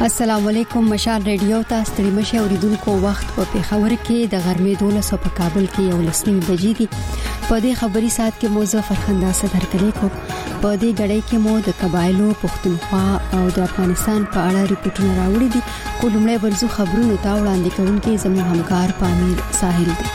السلام علیکم مشال ریډیو تاسو ته مشه اوریدونکو وخت په پیښور کې د غرمې 12 په کابل کې یو لسنی بجې دي په دې خبري سات کې موضوع فرخنده صدر کړي کو په دې غړې کې مو د قبایلو پښتونخوا او د افغانستان په اړه ریپورتونه راوړي دي کومړې ورزو خبرونه تا وړاندې کوونکې زموږ همکار پامیر ساحل دي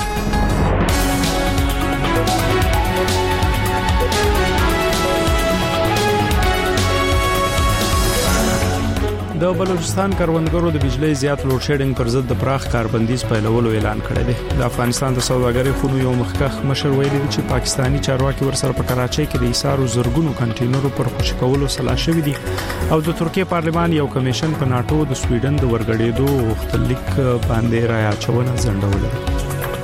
د بلوچستان کروندګرو د بجلی زیات لوډ شیډینګ پر ضد د پراخ کاربندیز پیلولو اعلان کړی دی د افغانستان د سوداګرۍ خونو یو مخکخ مشر ویلي چې پاکستانی چارواکي ورسره په کراچۍ کې د ایثارو زرګونو کنټینرو پر خوشی کولو سلا شوې دي او د ترکیه پارلمان یو کمیشن په ناتو د سویډن د ورګړېدو غوښتنلیک باندې رايچونه ځنډول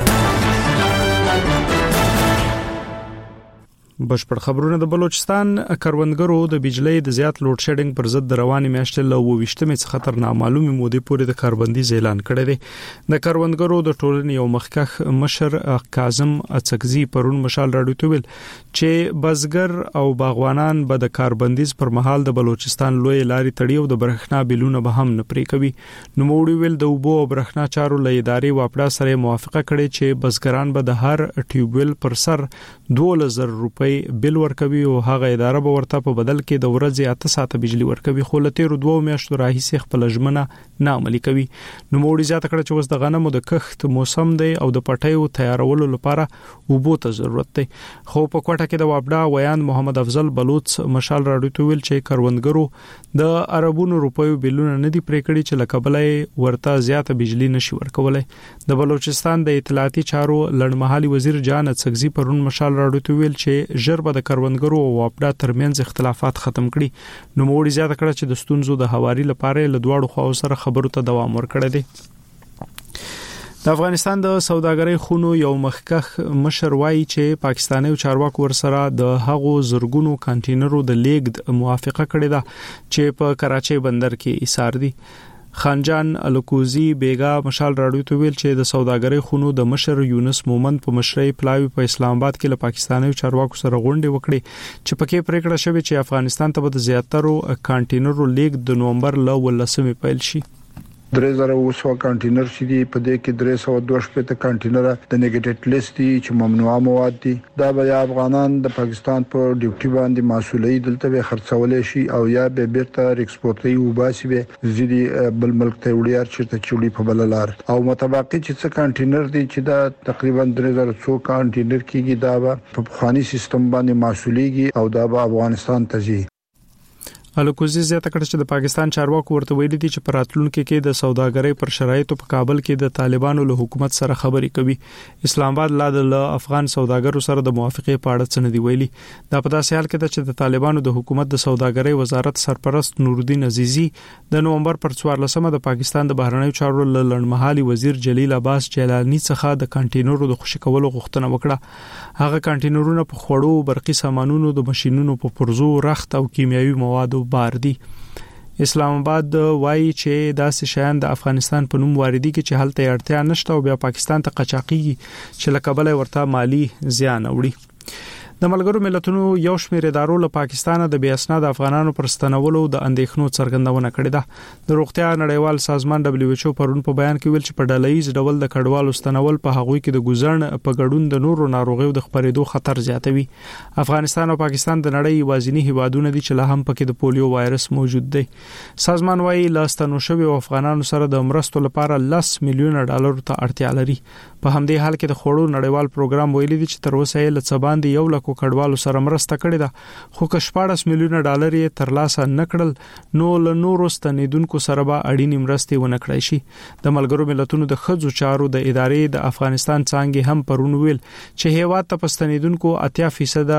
بشپړ خبرونه د بلوچستان کروندګرو د بجلی د زیات لوډ شیډینګ پر ضد د رواني میاشتې له 28مې څخه تر نامعلومه مودې پورې د کاربندیز اعلان کړی دی د کروندګرو د ټولنې یو مخکخ مشر کاظم اڅکزي پرون مشال راډیو ته ویل چې بزګر او باغوانان به د کاربندیز پر مهال د بلوچستان لوی لاري تړي او د برښنا بیلونه به هم نه پرې کوي نو موړي ویل د اوبو او برښنا چارو له ادارې واپډا سره موافقه کړې چې بزګران به د هر ټیوبویل پر سر 2000 روپۍ بل ورکوي او هغه اداره به ورته په بدل کې د ورځې 8 ساعته بجلی ورکوي خو لته رو 2 میاشتو راهیسې خپل ژمنه نه عملي کوي نو موړي زیاته کړ چې وس د غنمو د کښت موسم دی او د پټیو تیارولو لپاره اوبو ته ضرورت دی خو په کوټه کې د وابډا ویان محمد افضل بلوچ مشال راډیو ته ویل چې کروندګرو د عربونو روپیو بلونه نه دی پرې کړی چې لکبلې ورته زیاته بجلی نشي ورکولای د بلوچستان د اطلاعاتي چارو لړمحالي وزیر جان اڅکزي پرون مشال راډیو ته ویل چې ژر به د کروندګرو او وابډا ترمنځ اختلافات ختم کړي نو موړي زیاته کړ چې د ستونزو د حواري لپاره له دواړو خواو سره خبرو ته دوام ورکړي دي د افغانستان د سوداګرۍ خونو یو مخکخ مشر وایي چې پاکستاني چارواکو ورسره د هغو زرګونو کنټینرو د لیږد موافقه کړې ده چې په کراچۍ بندر کې ایثار دي خانجان الکوزی بیگا مشال راډیو ته ویل چې د سوداګرۍ خونو د مشر یونس مومند په مشرۍ پلاوی په اسلام آباد کې له پاکستاني چارواکو سره غونډه وکړي چې پکې پریکړه شوې چې افغانستان ته د زیاترو کانټینرو لیږد د نومبر ل 18 پیل شي 3000 کانټینر چې دی په دې کې 312 کانټینر د نیګیټډ لیست دي چې ممنوعه مواد دي دا به افغانان د پاکستان په ډیوټي باندې مسولې دلته به خرڅولې شي او یا به بیرته ایکسپورټي وباسي به زیدي بل ملک ته وړي چې چولي په بللار او متبقي چې څه کانټینر دي چې دا تقریبا 3000 کانټینر کېږي دا په خواني سیستم باندې مسولېږي او دا به افغانستان ته ځي الکوزي زیاته کړ چې د پاکستان چارواکو ورته ویلي دي چې پراتلونکو کې د سوداګرۍ پر شرایطو په کابل کې د طالبانو له حکومت سره خبرې کوي اسلام آباد لا د افغان سوداګرو سره د موافقې په اړه څه نه دی ویلي دا په داسې حال کې ده چې د طالبانو د حکومت د سوداګرۍ وزارت سرپرست نورالدین عزیزی د نومبر پر 14مه د پاکستان د بهرنیو چارو لړمحالي وزیر جلیل عباس جیلانی څخه د کانټینرو د خوشی کولو غوښتنه وکړه هغه کانټینرونه په خوړو برقي سامانونو د ماشينونو په پرزو رخت او کیمیاوي موادو بار دي اسلام آباد وایي چې داسې شیان د افغانستان په نوم واردي کې چې هلته اړتیا نشته او بیا پاکستان ته قاچاقي چې لکبل ورته مالی زیان وړي د ملګرو ملتونو یو شمېر ادارو له پاکستان د بې اسناد افغانانو پر ستنولو د اندېښنو څرګندونه کړې ده د روغتیا نړیوال سازمان WHO پرون په بیان کې ویل چې په ډلهیز ډول د کډوالو ستنول په هغوی کې د ګوزړن په ګډون د نورو ناروغیو د خپرېدو خطر زیاتوي افغانستان او پاکستان د نړۍ یوازینی هیوادونه دي چې لا هم پکې د پولیو وایرس موجود دی سازمان وايي لاستنو شوی افغانانو سره د مرستو لپاره $10 میلیون ته اړتیا لري په همدې حال کې د خوړو نړیوال پروګرام ویلي دي چې تر اوسه یې لڅ باندې 1 لک کډوالو سره مرسته کړې ده خو که $14 میلیون یې ترلاسه نکړل نو له نورو ستنیدونکو سره به اړینې مرستې ونه کړای شي د ملګرو ملتونو د خځو چارو د ادارې د افغانستان څنګه هم پرون ویل چې هیواد ته پستنیدونکو 80%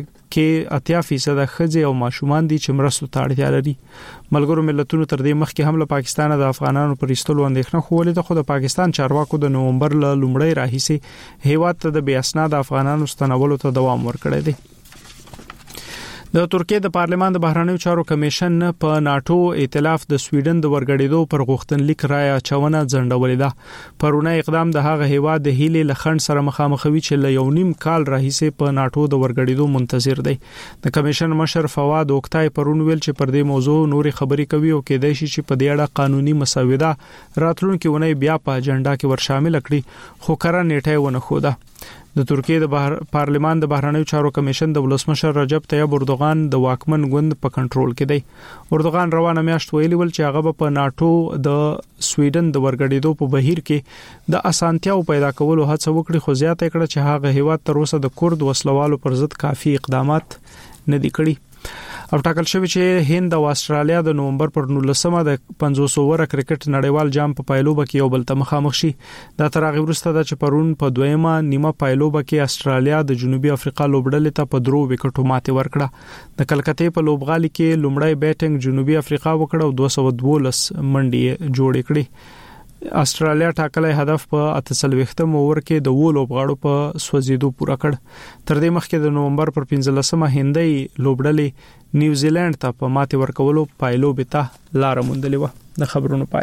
کې 80% خځې او ماشومان دي چې مرستو ته اړتیا لري ملګرو ملتونو تر دې مخکې هم له پاکستان د افغانانو پر ایستلو اندېښنه خولې ده خو د پاکستان چارواکو د نومبر له لومړۍ راهیسې هیواد ته د بې اسناد افغانانو ستنولو ته دوام ورکړی دی د ترکیه د پارلمان د بهرنیو چارو کمیشن په ناتو ائتلاف د سویډن د ورګړېدو پر غوښتنلیک رای اچونه ځنډولې ده. پرونه اقدام د هغه هیواد د هیلې لخند سره مخامخوي چې له یو نیم کال راهیسې په ناتو د ورګړېدو منتظر دی. د کمیشن مشر فواد اوکتای پرون ویل چې پر دې موضوع نوري خبري کوي او کېدای شي چې په دې اړه قانوني مسوده راتلونکي ونې بیا په اجنډا کې ورشامل کړي، خو کره نیټه ونه خوده. د ترکیه د پارلمان د بهرنیو چارو کمیشن د ولسمشر رجب طیب اردوغان د واکمن ګوند په کنټرول کې دی. اردوغان روانه میاشت ویلي ول چې هغه په ناتو د سویډن د ورګړېدو په بهیر کې د اسانتیاو پیدا کولو هڅه وکړي، خو زیاته کړه چې هغه هیواد تر اوسه د کورد وسلوالو پر ضد کافي اقدامات نه دي کړی. او ټاکل شوی چې هند او استرالیا د نومبر پر 19مه د 500 اوور کرکټ نړیوال جام په پایلوبه کې یو بل ته مخامخ شي. دا تر هغه وروسته د چپرون په دویمه نیمه پایلوبه کې استرالیا د جنوبي افریقا لوبډلې ته په 3 وکټو ماتې ورکړه. د کلکتې په لوبغالي کې لومړی بیټینګ جنوبي افریقا وکړ او 212 منډې جوړې کړې. استرالیا ټاکلې هدف په 48م اوور کې د وولو بغاړو په سوځیدو پوره کړ. تر دې مخکې د نومبر پر 15مه هندۍ لوبډلې نیوزیلند ته په ماتې ورکولو پایلوبې ته لار موندلې و. د خبرونو پای.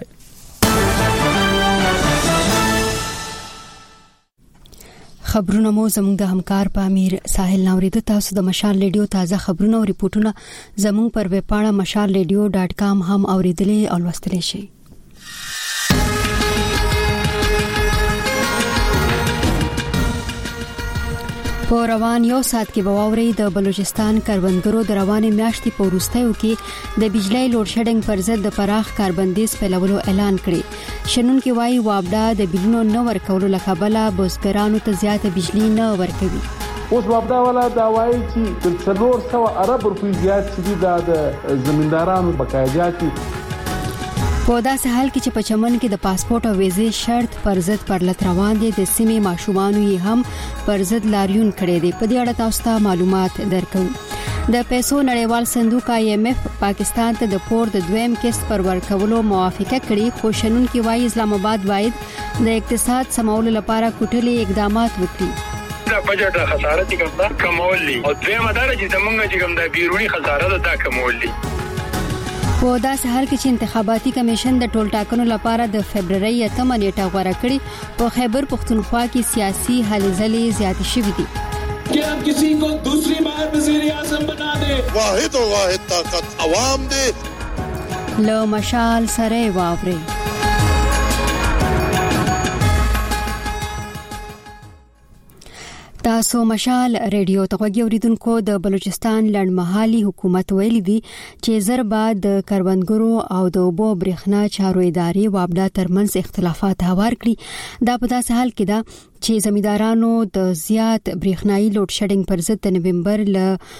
خبرونه مو زموږ د همکار په امیر ساحل نوریدو. تاسو د مشال ریډیو تازه خبرونه او ریپورتونه زموږ پر ویب پاڼه mashalradio.com هم اوریدلې او لوستلی شئ. په روان یو ساعت کې بواوري د بلوچستان کروندګرو د روانې میاشتې په وروستیو کې د بجلی لوډ شیډینګ پر ضد د پراخ کاربندیز پیلولو اعلان کړی. شنونکي وایي وابډا د بلونو نه ورکولو لکبله بزګرانو ته زیاته بجلی نه ورکوي. اوس وابډا والا دا وایي چې 400 ارب روپۍ زیات چې د زمیندارانو بقایجاتي په داسې حال کې چې په چمن کې د پاسپورت او ویزې شرط پر ضد پر لټ روان دي، د سیمې ماشومانو یې هم پر ضد لاریون کړي دي. په دې اړه تاسو ته معلومات درکو. د پیسو نړیوال صندوق IMF پاکستان ته د پور د دویم قسط پر ورکولو موافقه کړې، خو شنونکي وایي اسلام آباد باید د اقتصاد سمولو لپاره کوټلي اقدامات وکړي. دا بجټ خساره دي کمول دي او دویمه دا چې زمونږ چې کوم د بیرونی خساره ده کمول دي. په داسې حال کې چې انتخاباتي کمیشن د ټول ټاکنو لپاره د فبرवरी 8 نیټه غوړه کړې، په خیبر پختونخوا کې سیاسي هلې ځلې زیاتې شوې دي. کہ ہم کسی کو دوسری بار وزیر اعظم بنا دے، واحد و واحد طاقت عوام دے. له مشال سره واوري. تاسو مشال ریډیو ته غوږی اوریدونکو. د بلوچستان لړمحالي حکومت ویلي دی چې زر بعد د کروندګرو او د اوبو برېښنا چارو ادارې وابډا ترمنځ اختلافات هوار کړي. دا په داسې حال کې ده چې زمیندارانو د زیات برېښنايي لوډ شیډینګ پر ضد د نومبر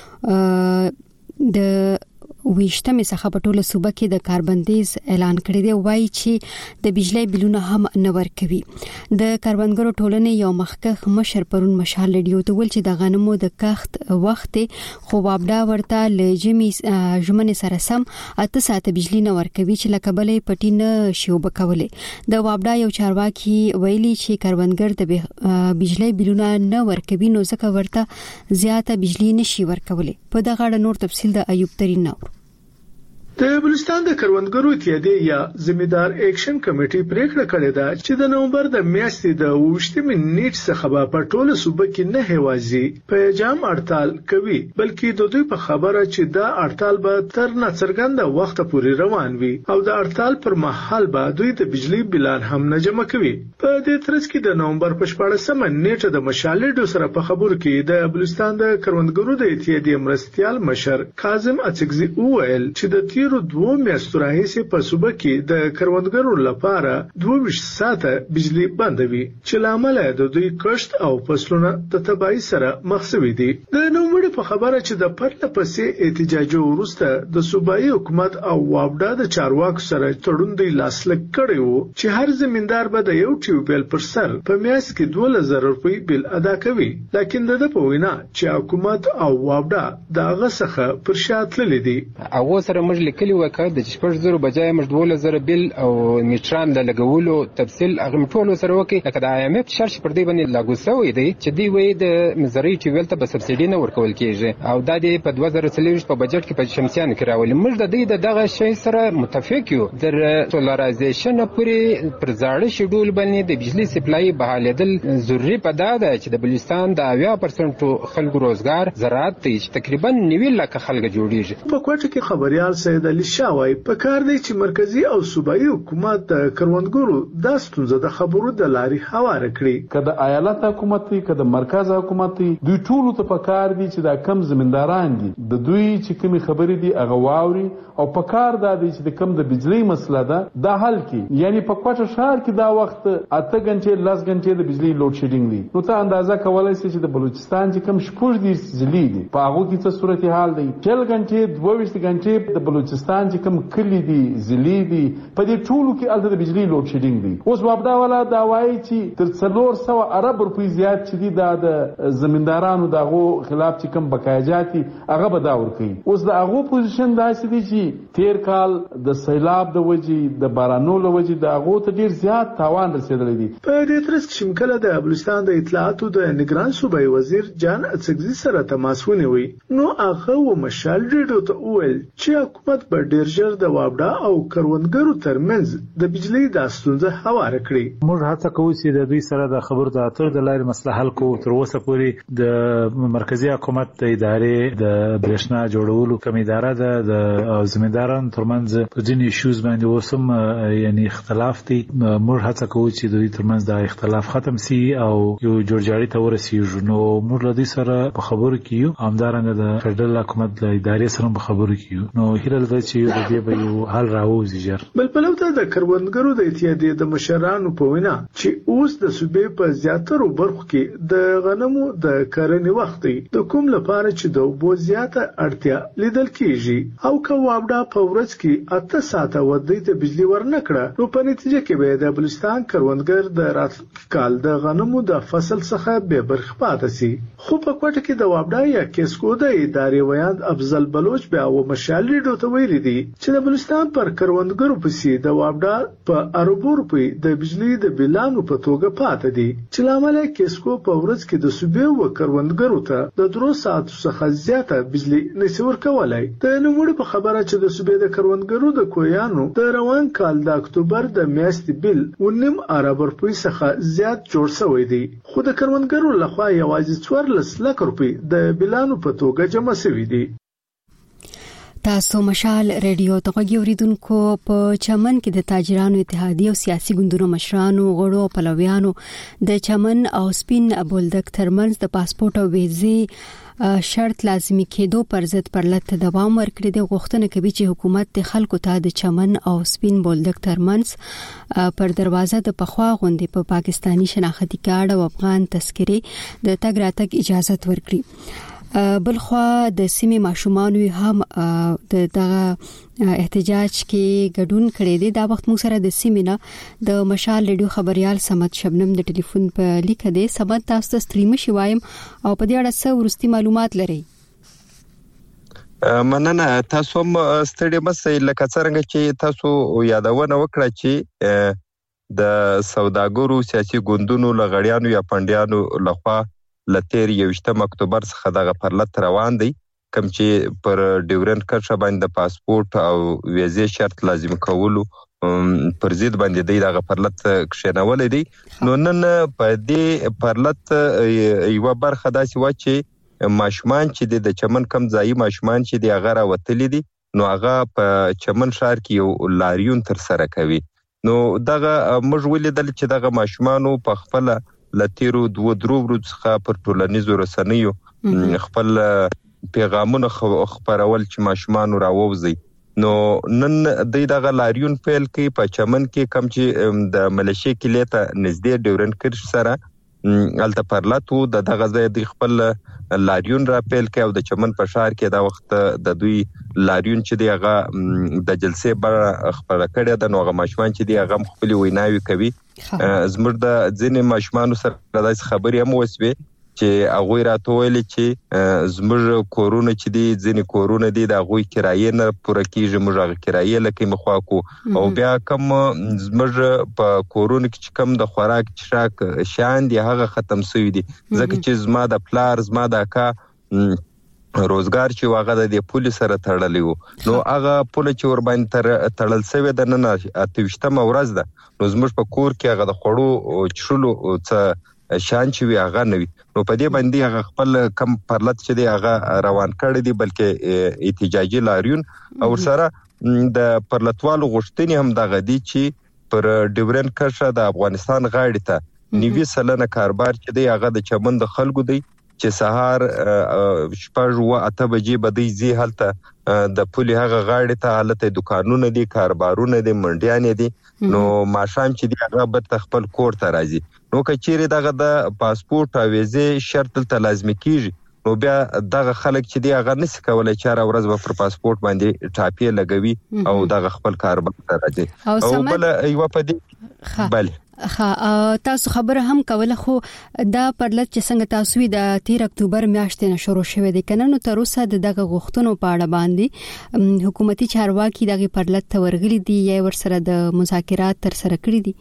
ل د ویشتمه څخه په ټوله صوبه کې د کاربندیز اعلان کړی دی. وایي چې د بجلی بلونه هم نه ورکوي. د کروندګرو ټولنې یو مخکخ مشر پرون مشال ریډیو ته ویل چې د غنمو د کښت وخت خو وابډا ورته ل جمعې سره سم 8 ساعت بجلی نه ورکوي چې لکبلې پټی نه شي وبکولې. د وابډا یو چارواکي ویلي چې کروندګر د بجلی بلونه نه ورکوي نو ځکه ورته زیاته بجلی نشي ورکولې. په دغه اړه نور تفصیل د ایوب ترين نور. د بلوچستان د کروندګرو اتحادیې یا زمیندار اکشن کمیټې پریکړه کړې ده چې د نومبر د میاشتې د 28 نیټ څخه په ټوله صوبه کې نه هوازي په جام اړتال کوي، بلکې د دوی په خبره چې دا اړتال به تر ناڅرګنده وخت پورې روان وي او د اړتال پر مهال به دوی د بجلی بلان هم نه جمع کوي. په دې ترڅ کې د نومبر په 14مه نیټه د مشالډو سره په خبرو کې د بلوچستان د کروندګرو د اتحادیې مرستيال مشر کاظم اڅکزي وویل چې د 2 میاشتو راهیسې په صوبه کې د کروندګرو لپاره 22 ساعته بجلی بندوي چې لامل د دوی کښت او فصلونه د تباہي سره مخ شوي دي. د نوموړي په خبره چې د پرله پسې احتجاجو وروسته د صوبایي حکومت او وابډا د چارواکو سره تړون دی لاسلیک کړی وو چې هر زمیندار به د یو ټیوبل پر سر په میاشت کې 2000 روپۍ بل ادا کوي، لیکن د په وینا چې حکومت او وابډا دغه څخه پر شا تللي دي. هغه سره موږ لیکلي وکړ د 6,000 بجای موږ 12,000 بل او میټران د لګولو تفصیل هغه ټول سره وکړي لکه د IMF شرط پر دې باندې لاګو شوی دی چې دی وې د مزرعي ټیویل ته به سبسایډي نه ورکول کیږي او دا د 2023 په بجټ کې په شمسیانو کې راولي. موږ د دې دغه شی سره متفق یو در سولارایزیشن پورې پر زاړه شیډول باندې د بجلی سپلای بحالېدل ضروري پدا ده چې د بلوچستان د 80% خلکو روزګار زراعت ته تقریبا 90 لک خلک جوړیږي. په کوټه کې خبريال سید علي شاوای په کار دی چې مرکزی او صوبایي حکومت د کروندګرو د ستونزو د خبرو د لاري هواره کړي. کله ایالت حکومت دی کله مرکز حکومت دی دوی ټول ته په کار دی چې دا کم زمینداران دي د دوی چې کوم خبرې دي هغه واوري او په کار دا دی چې د کم د بجلی مسله ده دا حل کی. یعنی په کوټه شهر کې دا وخت 8 غنټې 10 غنټې د بجلی لوډ شیډینګ دی. نو ته اندازه کولای شې چې د بلوچستان چې کم شپږ دي زلی دي په هغه کې څه صورتحال دی. 4 غنټې 22 غنټې د بلوچستان چې کم کلی دي زلی دي په دې ټولو کې الته د بجلی لوډ شیډینګ دی. اوس وابدا ولا دا وایي چې تر 400 ارب روپۍ زیات چې دي دا د زمیندارانو دغه خلاف چې کم بقایجاتي هغه به دا ورکي. اوس د هغه پوزیشن داسې دی چې تیر کال د سیلاب د وجې د بارانو له وجې د هغه ته ډیر زیات تاوان رسیدلی دی. په دې ترڅ کې شمکله د بلوچستان د اطلاعاتو د نگران صوبایي وزیر جان اڅکزي سره تماس ونیوي. نو هغه و مشال ریډیو ته وویل چې حکومت به ډیر ژر د وابډا او کروندګرو ترمنځ د بجلی د ستونزه هواره کړي. موږ هڅه کوو چې د دوی سره د خبرو د اترو د لارې مسله حل کوو. تر اوسه پورې د مرکزی حکومت د ادارې د برېښنا جوړولو کوم اداره ده د زمیندارانو ترمنځ په ځینې ایشوز باندې اوسم یعنی اختلاف دي. موږ هڅه کوو چې د دوی ترمنځ دا اختلاف ختم شي او یو جوړجاړي ته ورسیږو. نو موږ له دوی سره په خبرو کې یو همدارنګه د فدرال حکومت د ادارې سره په خبرو کې یو. نو هیله ده چې د دې به یو حل راوځي ژر. بل په لور د کروندګرو د اتحادیې د مشرانو په وینا چې اوس د صوبې په زیاترو برخو کې د غنمو د کرنې وخت دی د کوم لپاره چې د اوبو زیاته اړتیا لیدل کیږي او که وابډا په ورځ کې 8 ساعته ودی ته بجلی ورنکړه نو په نتیجه کې به د بلوچستان کروندګر د راتلونکي کال د غنمو د فصل څخه به برخه پاتې شي. خو په کوټه کې د وابډا یا کیسکو د ادارې ویاند افضل بلوچ بیا و مشال ریډیو ته ویلي دي چې د بلوچستان پر کروندګرو پسې د وابډا په اربو روپۍ د بجلی د بلانو په توګه پاتې دي چې لامل کیسکو په ورځ کې د صوبې و کروندګرو ته د 3 ساعتو څخه زیاته بجلی نشي ورکولای. د نوموړي په خبره چې د صوبې د کروندګرو د کویانو د روان کال د اکتوبر د میاشتې بل 9 ارب روپۍ څخه زیات جوړ شوی دی. خو د کروندګرو لخوا یوازې 14 لک روپۍ د بلانو په توګه جمع شوی دي. تاسو مشال ریډیو ته غوړیدونکو په چمن کې د تاجرانو اتحادیه او سیاسي ګوندونو مشرانو غړو او پلویانو د چمن او سپین بولدک ترمنځ د پاسپورت او ویزې شرط لازمي کېدو پر ضد پرلط دوام ورکړي. د غوښتنه کوي چې حکومت د خلکو ته د چمن او سپین بولدک ترمنځ پر دروازه د پخوا غوندي په پاکستانی شناختی کارت او افغان تذکره د تګ راتګ اجازه ورکړي. بلخوا د سیمې ماشومان هم دغه احتجاج کې ګډون کړي دي. دا وخت موږ سره د سیمې نه د مشال ریډیو خبريال سمت شبنم د ټلیفون په لیکه دي. سمت تاسو ته ستړي مشي وایم او په دې اړه څه ورستي معلومات لري؟ مننه. تاسو هم ستړي مشئ لکه څنګه چې تاسو یادونه وکړه چې د سوداګرو سیاسي ګوندونو لغړیانو یا پندیانو لخوا لتیر 21 اکتوبر څخه دغه پرلط روان دی کوم چې پر ډیورنت کرښه باندې د پاسپورت او ویزې شرط لازم کولو پر ضد باندې دی دغه پرلط کښینولې دی. نو نن په دې پرلط یو برخه داسې و چې ماشومان چې د چمن کم ځای ماشومان چې د هغه راوتلي دي نو هغه په چمن ښار کې یو لاریون تر سره کوي. نو دغه موږ ولیدل چې دغه ماشومانو په خپل لتیرو 2 ورځې څخه پر ټولنیزو رسنیو خپل پیغامونه خبرول چې ماشومان راووزي. نو نن دغه لاریون پیل کوي په چمن کې کم چې د ملیشي کلی ته نږدې ډیورنت کرښ سره الته پرلطو دغه ځای د خپل لاریون را پیل کوي او د چمن په ښار کې دا وخت د دوی لاریون چې دی هغه د جلسې بر خبره کړې ده. نو هغه ماشومان چې دی هغه خپل ویناوي کوي. زموږ د ځینې ماشومان سره داسې خبرې هم وسوي چې هغه راته ویل چې زموږ کورونه چې دي ځینې کورونه دي د هغوی کرایې نه پوره کیږي موږ هغه کرایې لکه مخوا کو او بیا کوم زموږ په کورونه کې چې کوم د خوراک چراک شان دي هغه ختم شوی دي ځکه چې زما د پلار زما د اکا روزګار چې واغه د پولیس سره تړلی وو نو هغه پولیس چې ور باندې تړل شوی د نن 28مه ورځ ده نو زموږ په کور کې هغه د خړو چړلو څه شان چې وی هغه نوي نو په دې باندې هغه خپل کم پرلط چې دی هغه روان کړی دی بلکې احتجاجي لاریون او سره د پرلطوالو غوښتنې هم دغه دي چې پر ډیورن کرښه د افغانستان غاړې ته 90% کاربار چې دی هغه د چمن د خلکو دی چې سهار شپږ و اته بجې بدی زی هلته د پولي هغه غاړې ته حالت دکانونه دي کاربارونه دي منډیانې دي نو ماشام چې دی هغه به خپل کور ته راځي نو کچېره دغه د پاسپورت او ویزه شرط ته لازمي کیږي نو بیا دغه خلک چې دی هغه نس کولای 4 ورځې به پر پاسپورت باندې ټاپی لګوي او دغه خپل کاربار ته راځي او بل یو په دې بل تاسو خبره هم کوله خو دا پرلط چې څنګه تاسو د 13 اکتوبر میاشتې نه شروع شوه د کننو تر اوسه دغه غوښتنو په اړه باندې حکومتي چارواکي دغه پرلط ته ورغلي دي یا ورسره د مذاکرات تر سره کړی دي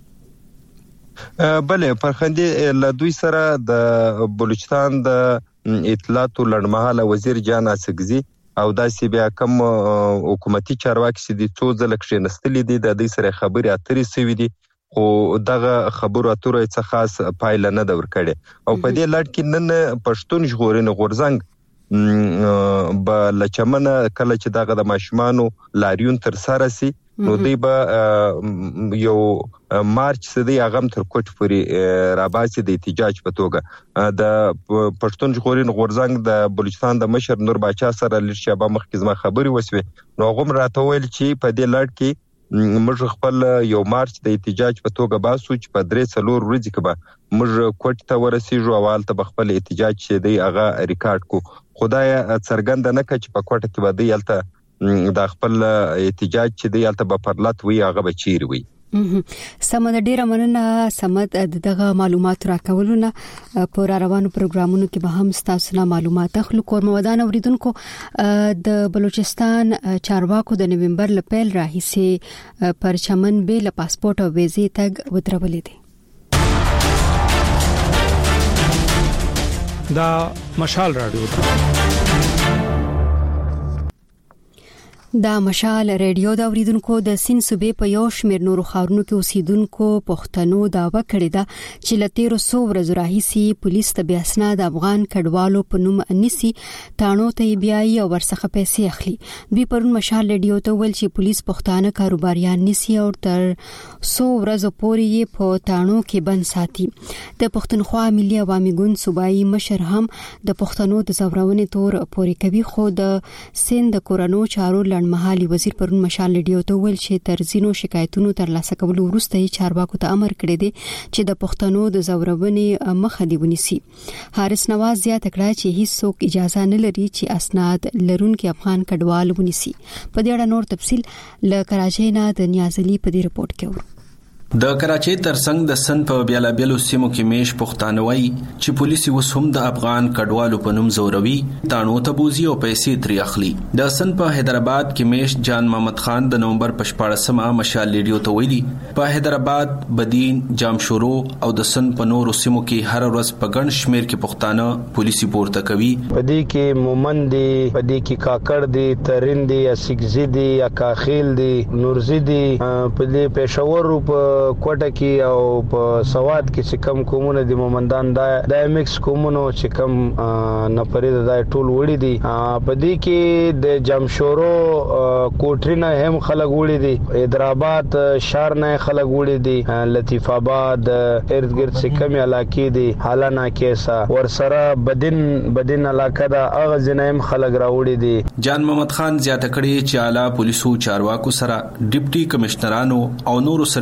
بله پرخندې له دوی سره د بلوچستان د اطلاعات لړمحاله وزیر جان اسګزي او داسې بیا کوم حکومتي چارواکي چې د څو ځله کښینستلې دي د دې سره خبرې اترې سوي دي خو دغه خبرو اترو څخه خاص پایله نه دا ورکړي او په دې لړ کې نن پښتون ژغورنې غورځنګ به لچمنه کله چې دغه د ماشومانو لاریون تر سره سي نو دی به یو مارچ سدي اغم تر کوټ پورې راباسي د احتجاج په توګه د پښتون ژغورنې غورځنګ د بلوچستان د مشر نور باچا سره لشبا مخکې زما خبري وسوي نو غوم راته ویل چې په دې لړ کې موږ خپل یو مارچ د احتجاج په توګه باسو چې په 3-4 ورځې کې به موږ کوټ ته ورسېږو او حالت خپل احتجاج چې دی هغه ریکارډ کو خدای څرګند نه کړ چې په کوټ کې به دی حالت د خپل احتجاج چې دی حالت به پرلط وي هغه به چیر وي سمد ډیره مننه سمد دغه معلومات راکولونه پر روانو پروګرامونو کې به هم تاسو نه معلومات اخلو کورمودان اوریدونکو د بلوچستان چارواکو د نومبر ل پیل راهیسي پر چمن به ل پاسپورت او ویزه تګ ودرولې دي دا مشال رادیو دا مشال ریډیو دا اوریدونکو د سین صوبې په یو شمېر نورو ښارونو کې اوسیدونکو پښتنو داوا کړې ده چې له 1300 ورځې راهیسي پولیس ته بیا اسناد افغان کډوالو په نوم انسي تانو ته بیاي او ورڅخه پیسې اخلي دوی پرون مشال ریډیو ته ویل چې پولیس پښتانه کاروباریان نسي او تر 100 ورځې پورې په تانو کې بند ساتي د پښتونخوا ملي عوامي ګوند صوبایي مشر هم د پښتنو د زورونې تور پورې کوي خو د سند کورونو چارو محلي وزیر پرون مشال ریډیو ته ویل چې ترزینو شکایتونو تر لاسه کولو وروسته چارواکو ته امر کړی دی چې د پښتنو د زورونې مخه دی ونیسي حارث نواز زیاته کړه چې هیڅوک اجازه نه لري چې اسناد لرونکي افغان کډوال ونیسي په دې اړه نور تفصيل له کراچۍ نه د نیازلي په دې رپورت کې ورو د کراچۍ ترڅنګ د سن په بیلابیلو سیمو کې میش پښتانوي چې پولیس وسوم د افغان کډوالو په نوم زوروي تانو ته بوزي او پیسې ترې اخلي د سن په حیدرآباد کې میش جان محمد خان د نومبر په 14مه مشال ریډیو ته ویلي په حیدرآباد بدین جامشورو او د سن په نورو سیمو کې هر ورځ په ګڼ شمیر کې پښتانه پولیس پورته کوي پدې کې مومن دي پدې کې کاکړ دي ترین دي اسګزي دي اکاخیل دي نورزي دي پدې پېښور په کوټه کې او په سواد کې چې کم کومونه د مومندان د مکس کومونو چې کم نفرید د ټول وړي دي په دې کې د جمشورو کوټرینه هم خلک وړي دي حیدرآباد شهر نه خلک وړي دي لطیف آباد ارد گرد چې کم علاقې دي حالانه کیسا ورسره بدین علاقه دا اغه زنایم خلک راوړي دي جان محمد خان زیاته کړي چې اعلی پولیسو چارواکو سره ډیپټي کمشنرانو او نورو سرکاري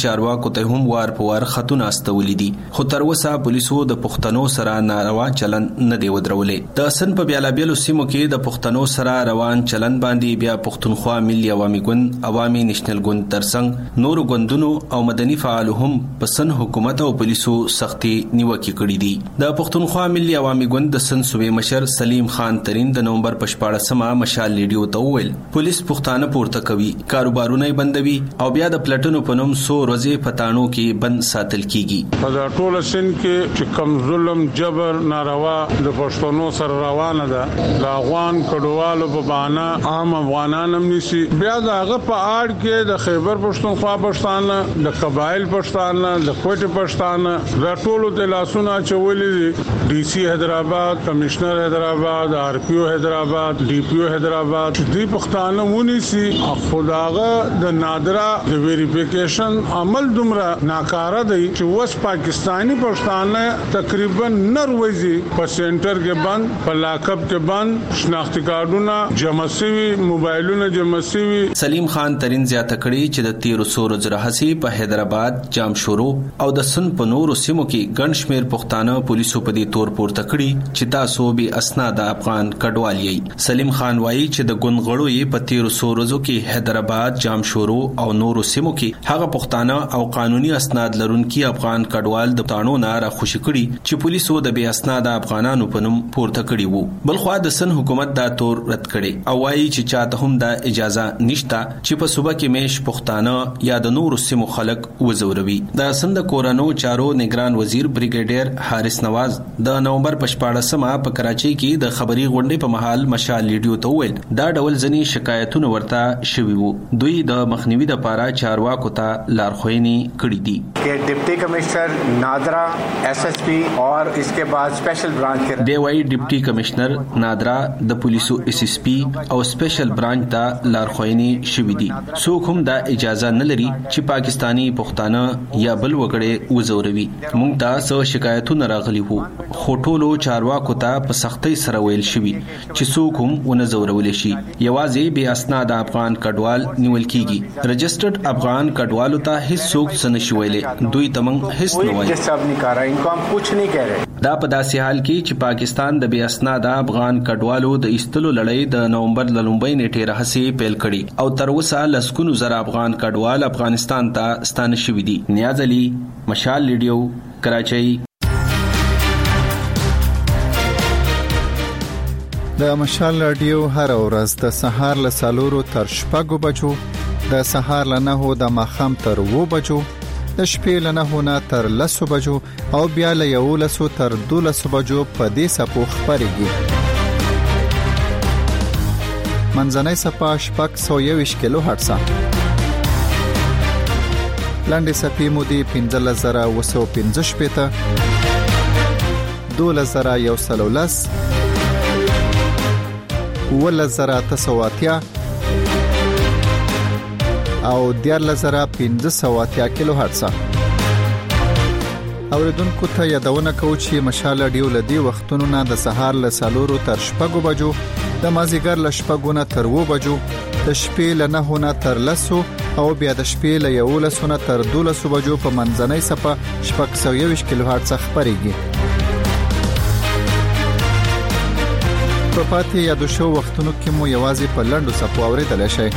چارواکو ته هم وار په وار خطونه استولې دي، خو تر اوسه پولیسو د پښتنو سره ناروا چلن نه دی ودرولې. د سن په بیلابیلو سیمو کې د پښتنو سره روان چلن باندې بیا پښتونخوا ملي عوامي ګوند، عوامي نېشنل ګوند ترڅنګ نورو ګوندونو او مدني فعالو هم په سن حکومت او پولیسو سختي نیوکې کړې دي. د پښتونخوا ملي عوامي ګوند د سن صوبې مشر سلیم خان ترین د نومبر په 14مه مشال ریډیو ته وویل پولیس پښتانه پورته کوي، کاروبارونه بندوي او بیا د پلټنو په نوم 100 ورځې پټانو کې بند ساتل کیږي. په ټول سن کې چې کم ظلم جبر ناروا د پښتنو سره روانه ده، د افغان کډوالو په بهانه عام افغانان هم نشي، بیا دغه په اړ کې د خیبر پښتونخوا پښتانه، د قبایل پښتانه، د کوټ پښتانه د ټولو د لاسونه چولې، ډي سي حیدرآباد، کمشنر حیدرآباد، آر پی او حیدرآباد، ډي پی او حیدرآباد دې پښتانه ونی سي خداغه د نادرا د ویریفیکیشن عمل دومره ناکاره دی چې وس پاکستانی پښتانه تقریبا نروزي په سنټر کې بند، په لاکب کې بند، شناختی کارتونه جمع شوي، موبایلونه جمع شوي. سلیم خان ترین زیاته کړي چې د 1300 زرهسي په حیدرآباد، جامشورو او د سن په نورو سیمو کې ګڼ شمېر پښتانه پولیسو په دې تور پورته کړي چې تاسو به اسناد افغان کډوال یې. سلیم خان وایي چې د ګوندغړو یې په 1300 ورځو کې حیدرآباد، جامشورو او نورو سیمو کې هغه پښتانه او قانوني اسناد لرونکي افغان کډوال د پټانو نه راخوشي کړي چې پولیسو د بې اسناد افغانانو په نوم پورته کړي وو. بلخوا د سن حکومت دا تور رد کړي او وایي چې چاته هم دا اجازه نشته چې په صوبه کې میش پښتانه یا د نورو سیمو خلک وزوروي. د سن د کورونو چارو نگران وزیر بریګیډیر حارث نواز د نومبر په 14مه په کراچۍ کې د خبري غونډې په مهال مشال ریډیو ته وویل دا ډول ځنی شکایتونه ورته شوي وو. دوی د مخنیوي لپاره چارواکو ته لارښوونې کړې دي چې ډیپټي کمشنر نادرا ایس ایس پی اور اسکے بعد سپیشل برانچ کے دی وايي ډیپټي کمشنر نادرا د پولیسو اس ایس پی او سپیشل برانچ ته لارښوونې شوي دي. څوک هم دا اجازه نه لري چې پاکستانی پښتانه یا بل وګړي وزوروي. موږ ته څو شکایتونه راغلي وو خو ټولو چارواکو ته په سختۍ سره ویل شوي چې څوک هم ونه زورول شي. یوازې بې اسناد افغان کډوال نیول کیږي. رجسټرډ افغان کډوالو ته هیڅ څوک څه نشي ویلي، دوی ته موږ هیڅ نه وایو. دا په داسې حال کې چې پاکستان د بې اسناد افغان کډوالو د ایستلو لړۍ د نومبر ل لومړۍ نیټې راهیسې پیل کړي او تر اوسه لسګونو زره افغان کډوال افغانستان ته ستانه شوي دي. نیاز علي، مشال ریډیو، کراچۍ. د مشال رادیو هر ورځ د سهار له 4 تر 6 بجو، د سهار له 9 د ماخام تر 2 بجو، د شپې له 9 نه تر 10 بجو او بیا له 11 تر 12 بجو په دې سپو خبريږي. منځنۍ سپا 621 کیلو هرتز، لاندې سپې مودي 15115 12110 11980 او 14580 کیلو هرتز. اوریدونکو ته یادونه کوم چې مشال رادیو لدی وختونو نه د سهار له 4 تر 6 بجو، د مازیګر له 6 نه تر 2 بجو، د شپې له 9 نه تر 10 او بیا د شپې له 11 نه تر 12 بجو په منځنۍ صفه 621 کیلو هرتز خبريږي. په پاتې یادو شو وختونو کې مو یوازې په لنډو صفو اوریدل شي.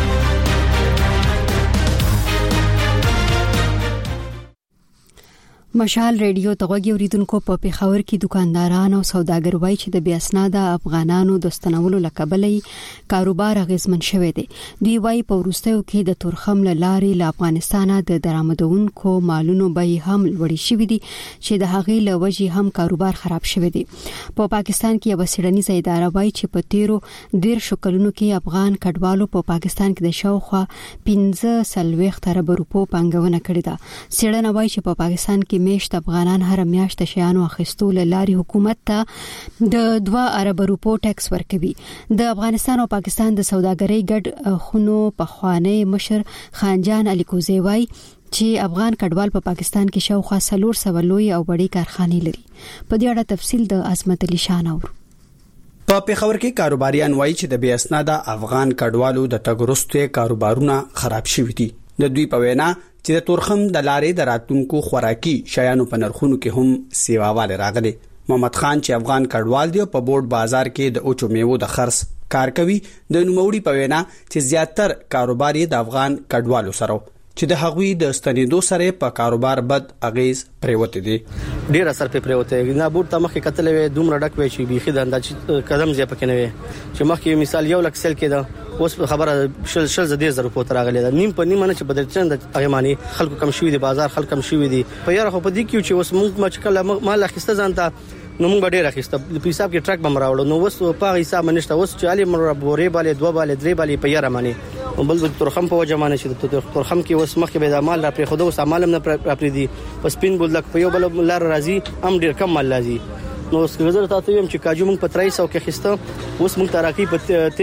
مشال ریډیو ته غوږی اوریدونکو په پیښور کې دکانداران او سوداګر وایي چې د بې اسناده افغانانو د ستنولو لکبلې کاروبار اغیزمن شوی دی. دوی وایي په وروستیو کې د تورخم لارې له افغانستانه د درآمدونکو مالونو بیې هم لوړې شوې دي چې د هغې له وجې هم کاروبار خراب شوی دی. په پاکستان کې یو څېړنیزه اداره وایي چې په تیرو 13 کلونو کې افغان کډوالو په پاکستان کې د شاوخوا 15 ارب روپو پانګونه کړې ده. څېړنه وایي چې په پاکستان کې میشت افغانان هر میاشت شیانو اخیستو لاري حکومت ته د 2 ارب روپو ټیکس ورکوي. د افغانستان او پاکستان د سوداګرۍ ګډ خونو پخوانی مشر خانجان علي کوزی وایي چې افغان کډوال په پاکستان کې شاوخوا 400 لوی او وړي کارخانې لري. په دې اړه تفصیل د عظمت علي شان اورو. په پیښور کې کاروباریان وایي چې د بې اسناده افغان کډوالو د تګ وروسته کاروبارونه خراب شوي دي. د دوی په وینا چې د تورخم د لارې د راتونکو خوراکي شیانو په نرخونو کې هم سیواواله راغلي. محمد خان چې افغان کډوال دی په بورډ بازار کې د اوچو میوو د خرڅ کار کوي، د نوموړي په وینا چې زیاتر کاروبار یې د افغان کډوالو سره چې د هغوی د ستنېدو سره په کاروبار بد اغیز پریوته دي. ډیر اثر په پریوته نه بورډ ته مخکې کتلې دومره ډک وي چې بيخي د انداز قدم زیات پکې نه وي چې مخکې مثال 1 لک سل کې دا اوس خبره شل زدي زر په تر غلې دا نیم په نیمه نه چې بدلچند هغه معنی خلکو کم شوی دي، بازار خلک کم شوی دي په یاره خو په دې کې چې اوس موږ مچکل مال اخیسته ځانته نو موږ ډیر اخیسته په حساب کې ټرک بم راوړو نو اوس په حساب منشته اوس چې علي مر بورې بالې 2 بالې 3 بالې په یاره معنی بل ترخم په وجمانه چې ترخم کې اوس مخکې به د مال را پرې خو د اوس مالم نه پرې دي پس پین بولک په یو بل لار راځي هم ډیر کم مال راځي. نو اوس غزر تاسو یم چې کاجو موږ په 300 کې خسته اوس موږ تراکی په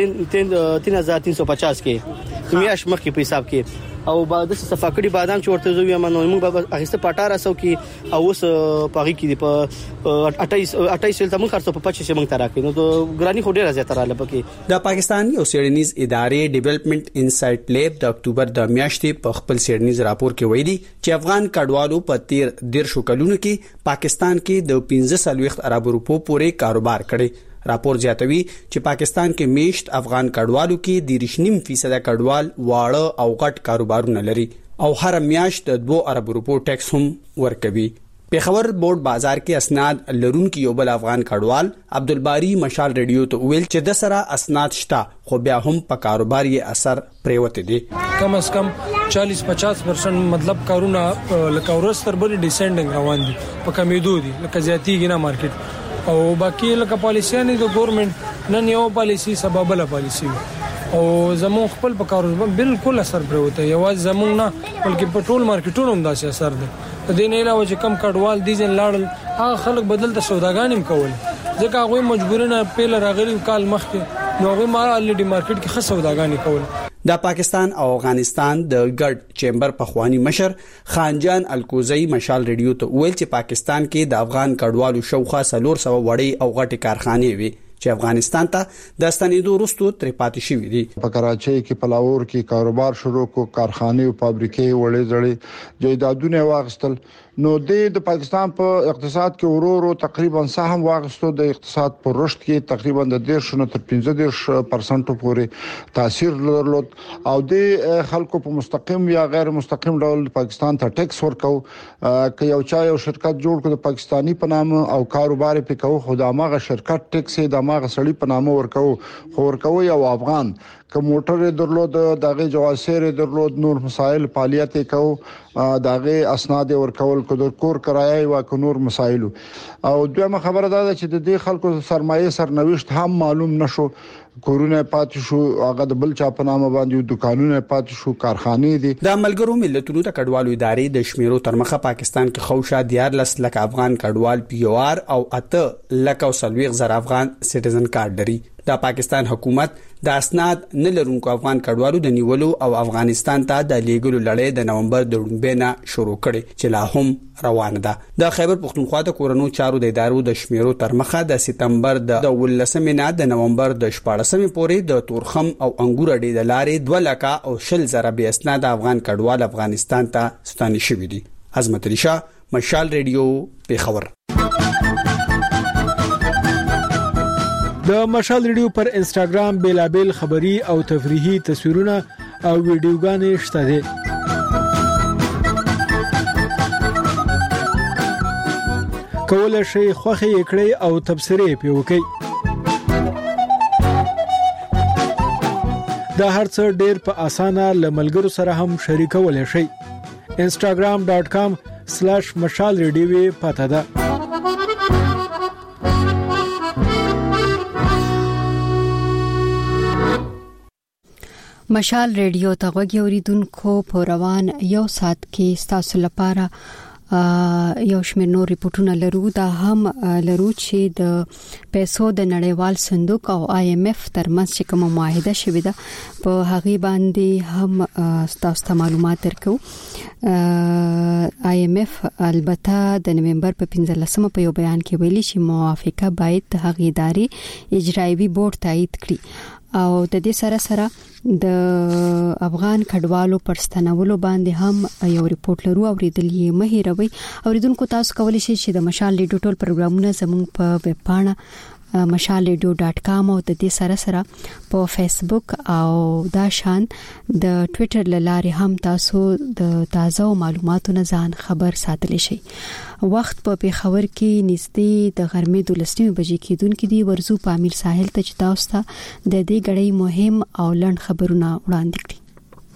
3350 کې میاش مخکې په حساب کې او بعد د صفاکړي بادام چې ورته زوی منو موږ به اخیسته په 1800 کې او اوس پاغي کې په 28 ته موږ خرڅو په 25 موږ تراکی نو ګرانی خو ډیره زیاته رااله پکې. د پاکستان یو سیډنیز ادارې ډیولپمنٹ انسایټ لیب د اکتوبر د میاشتې په خپل سیډنیز راپور کې ویلي چې افغان کډوالو په 13 کلونو کې پاکستان کې د 15 ارب روپو پورې کاروبار کړي. راپور زیاتوي چې پاکستان کې میشت افغان کډوالو کې 2.5% کډوال واړه او غټ کاروبارونه لري او هر میاشت 2 ارب روپو ټیکس هم ورکوي. پیښور بورډ بازار کې اسناد لرونکي یو بل افغان کډوال عبدالباری مشال ریډیو ته ویل چې د سره اسناد شته خو بیا هم په کاروبار یې اثر پریوته دي. کم از کم 40-50% مطلب کارونه لکه ورستر بری ډیسندنګ روان دي په کمیدو دي لکه زیاتیږي نه مارکیټ او باقی لکه پالیسیانه د ګورنمنت نن یو پالیسی سبب له پالیسی او زمون خپل په کاروبار بالکل اثر پروته یواز زمون نه بلکې په ټول مارکیټونو هم داسې اثر دی. د دې نه علاوه چې کم کډوال دي ځن لاړل هغه خلک بدل د سوداګانیم کول ځکه هغه مجبورونه پیل راغلي کال مخکې نو هغه مال الډي مارکیټ کې خاص سوداګانی کول. د پاکستان او افغانستان د ګډ چیمبر پخوانی مشر خانجان الکوزی مشال ریډیو ته ویل چې پاکستان کې د افغان کډوالو شوخه 300 وړي او غټي کارخانې وي چې افغانستان ته د ستنېدو وروسته تر پاتې شوې دي. په کراچۍ کې پلاور کې کاروبار شروع کو کارخانې او فابریکې وړې زړې جایدادونه واغستل نو د پاکستان په اقتصاد کې ورورو تقریبا سهم واغستو د اقتصاد پر رشد کې تقریبا د 10 تر 15% پورې تاثیر درلود او د خلکو په مستقیم یا غیر مستقیم ډول پاکستان ته ټیکس ورکو که یو چا یو شرکت جوړ کړ د پاکستانی په نام او کاروبار په کوو خدامغه شرکت ټیکس دماغه سړی په نام ورکو یو افغان که موټر درلود دغه جواسیر درلود نور مسائل فعالیت کو دغه اسناد ورکول کو د کور کرایه او نور مسائل او دویمه خبره ده چې د دې خلکو سرمایه سرنوشت هم معلوم نشو کورونه پاتې شو هغه د بل چا په نامه باندې دکانونه پاتې شو کارخانې دي. د ملګرو ملتونو د کډوالو ادارې د شمیرو تر مخه پاکستان کې خوشا 14 لک افغان کډوال پیوار او 8 لک او 30 زر افغان سټیزن کارت لري. د پاکستان حکومت د اسناد نه لرونکو افغان کډوالو د نیولو او افغانستان ته د لیګلو لړۍ د نومبر د ډومبینا شروع کړي چې لا هم روانه ده. د خیبر پختونخوا د کورونو چارو د ادارو د شمیرو تر مخه د سپتمبر د 18 نه د نومبر د 14 پورې د تورخم او انګور اډې د لارې 2 لک او 20 زره به اسناد افغان کډوال افغانستان ته ستانه شوي دي. عظمت علي شاه مشال ریډیو پیښور. د مشال ریډیو پر انستګرام بیلابل خبری او تفریحي تصویرونه او ویډیوګانې شته دي. کولای شئ خوښي کړئ او تبصرې پیوکئ. دا هرڅه ډېر په اسانه لملګرو سره هم شریکولای شئ. instagram.com/mashalradio پته ده. مشال ریډیو ته غوږی اوریدونکو په روان یو سات کې تاسو لپاره یو شمېر نور ریپورتونه لرو. دا هم لرو چې د پیسو د نړیوال صندوق او IMF ترمنځ چې کومه معاهده شوې ده په هغه باندې هم تاسو ته معلومات درکو. IMF البته د نومبر په 15مه په یو بیان کې ویلي چې موافقه باید د هغې ادارې اجرایي بورډ تایید کړي او د دې سره د افغان کډوالو پر ستنولو باندې هم یو ریپورت لرو اوریدل یې مهیروي اوریدونکو تاسو کولی شئ چې د مشال ریډیو ټول پروګرامونه زموږ په ویب پاڼه mashalradio.com او د دې سره په فیسبوک او دا شان د ټوئیټر لاره هم تاسو د تازه معلوماتو نه ځان خبر ساتلی شئ. وخت په پیښور کې نږدې د غرمې 12 بجې کېدونکې دی. ورزو په امیر ساحل ته چې تاسو ته د دې غړې مهم او لنډ خبرونه وړاندې کړي.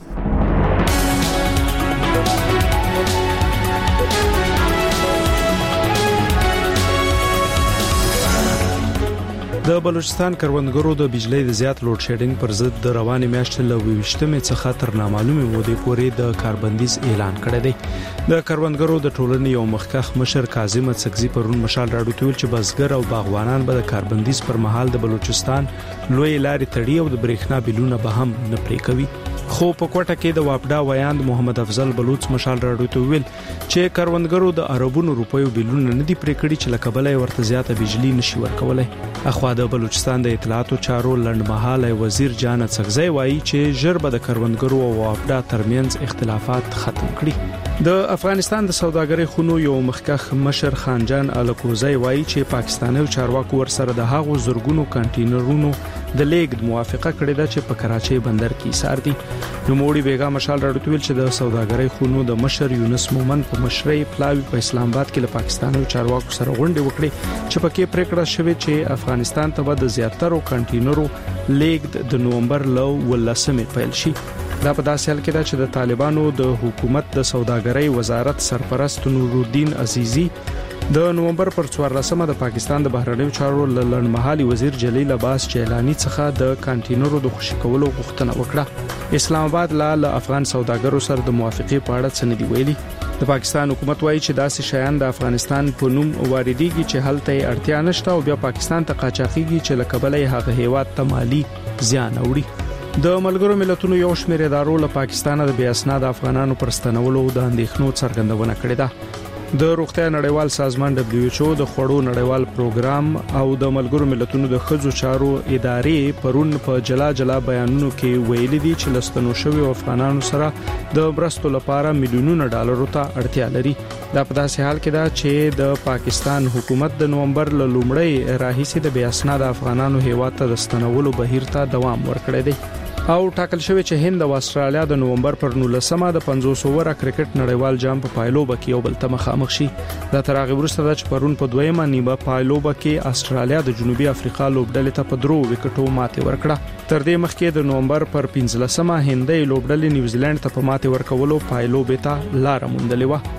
د بلوچستان کروندګرو د بجلی د زیات لوډ شیډینګ پر ضد د رواني میاشتې له 28مې څخه تر نامعلومه مودې پورې د کاربندیز اعلان کړی دی. د کروندګرو د ټولنې یو مخکخ مشر کاظم څکزي پرون مشال راډیو ته ویل چې بزګر او باغوانان به د کاربندیز پر مهال د بلوچستان لوی لارې تړي او د برېښنا بلونه به هم نه پرې کوي. خو په کوټه کې د واپډا ویاند محمد افضل بلوچ مشال راډیو ته ویل چې کروندګرو د اربونو روپیو بلونه نه دی پرې کړی چې لکبلای ورته زیاته بجلی نشي ورکولای. اخوا د بلوچستان د اطلاعات او چارو لنډمهاله وزیر جان څکزی وایي چې ژر به د کروندګرو او واپډا ترمنځ اختلافات ختم کړي. د افغانستان د سوداګرۍ خونو یو مخکخ مشر خانجان الکوزی وایي چې پاکستاني چارواکو ورسره د هغو زورګونو کانټینرونو د لیګ موافقه کړې ده چې په کراچۍ بندر کې ایثار دي. نو موړي بیګا مشال راډیو ته ویل چې د سوداګرۍ خونو د مشر یونس مومن په مشرۍ پلاوی په اسلام آباد کې له پاکستاني چارواکو سره غونډه وکړي چې پکې پریکړه شوه چې افغانستان ته د زیاترو کانټینرو لیګ د نومبر لو ولسمه پیل شي. دا په داسې حال کې ده چې د طالبانو د حکومت د سوداګرۍ وزارت سرپرست نورالدین عزیزی د نومبر پر 14مه د پاکستان د بهرنیو چارو لړنمحلي وزیر جلیل عباس جیلانی څخه د کانټینرو د خوشی کولو غوښتنه وکړه. اسلام آباد له افغان سوداګرو سره د موافقې په اړه څه نه دی ویلي. د پاکستان حکومت وایي چې داسې شیان د افغانستان په نوم واردېږي چې هلته اړتیا نشته او بیا پاکستان ته قاچاقيږي چې لکبلې هغه هیواد ته مالی زیان اوري. د ملګرو ملتونو یو شمېر ادارو له پاکستان د بې اسناد افغانانو پر ستنولو د اندېښنو څرګندونه کړې ده. د روغتیا نړیوال سازمان WHO د خوړو نړیوال پروګرام او د ملګرو ملتونو د خځو چارو ادارې پرون په جلا بیانونو کې ویلي دي چې لستنو شوی افغانانو سره د برستو لپاره میلیونونو ډالرو ته اړتیا لري. دا په داسې حال کې ده چې د پاکستان حکومت د نومبر له لومړۍ راهیسې د بې اسناد افغانانو هیواد ته د ستنولو بهیر ته دوام ورکړی دی او ټاکل شوی چې هند او استرالیا د نومبر پر 19مه د 500 اوره کرکټ نړیوال جام په پایلوبه کې یو بل ته مخامخ شي. دا تر هغه وروسته چې پرون په 2مه نیمه پایلوبه کې استرالیا د جنوبي افریقا لوبډلې ته په 3 وکټو ماتې ورکړه. تر دې مخکې د نومبر پر 15مه هندۍ لوبډلې نیوزیلند ته په ماتې ورکولو پایلوبه ته لار موندلې و.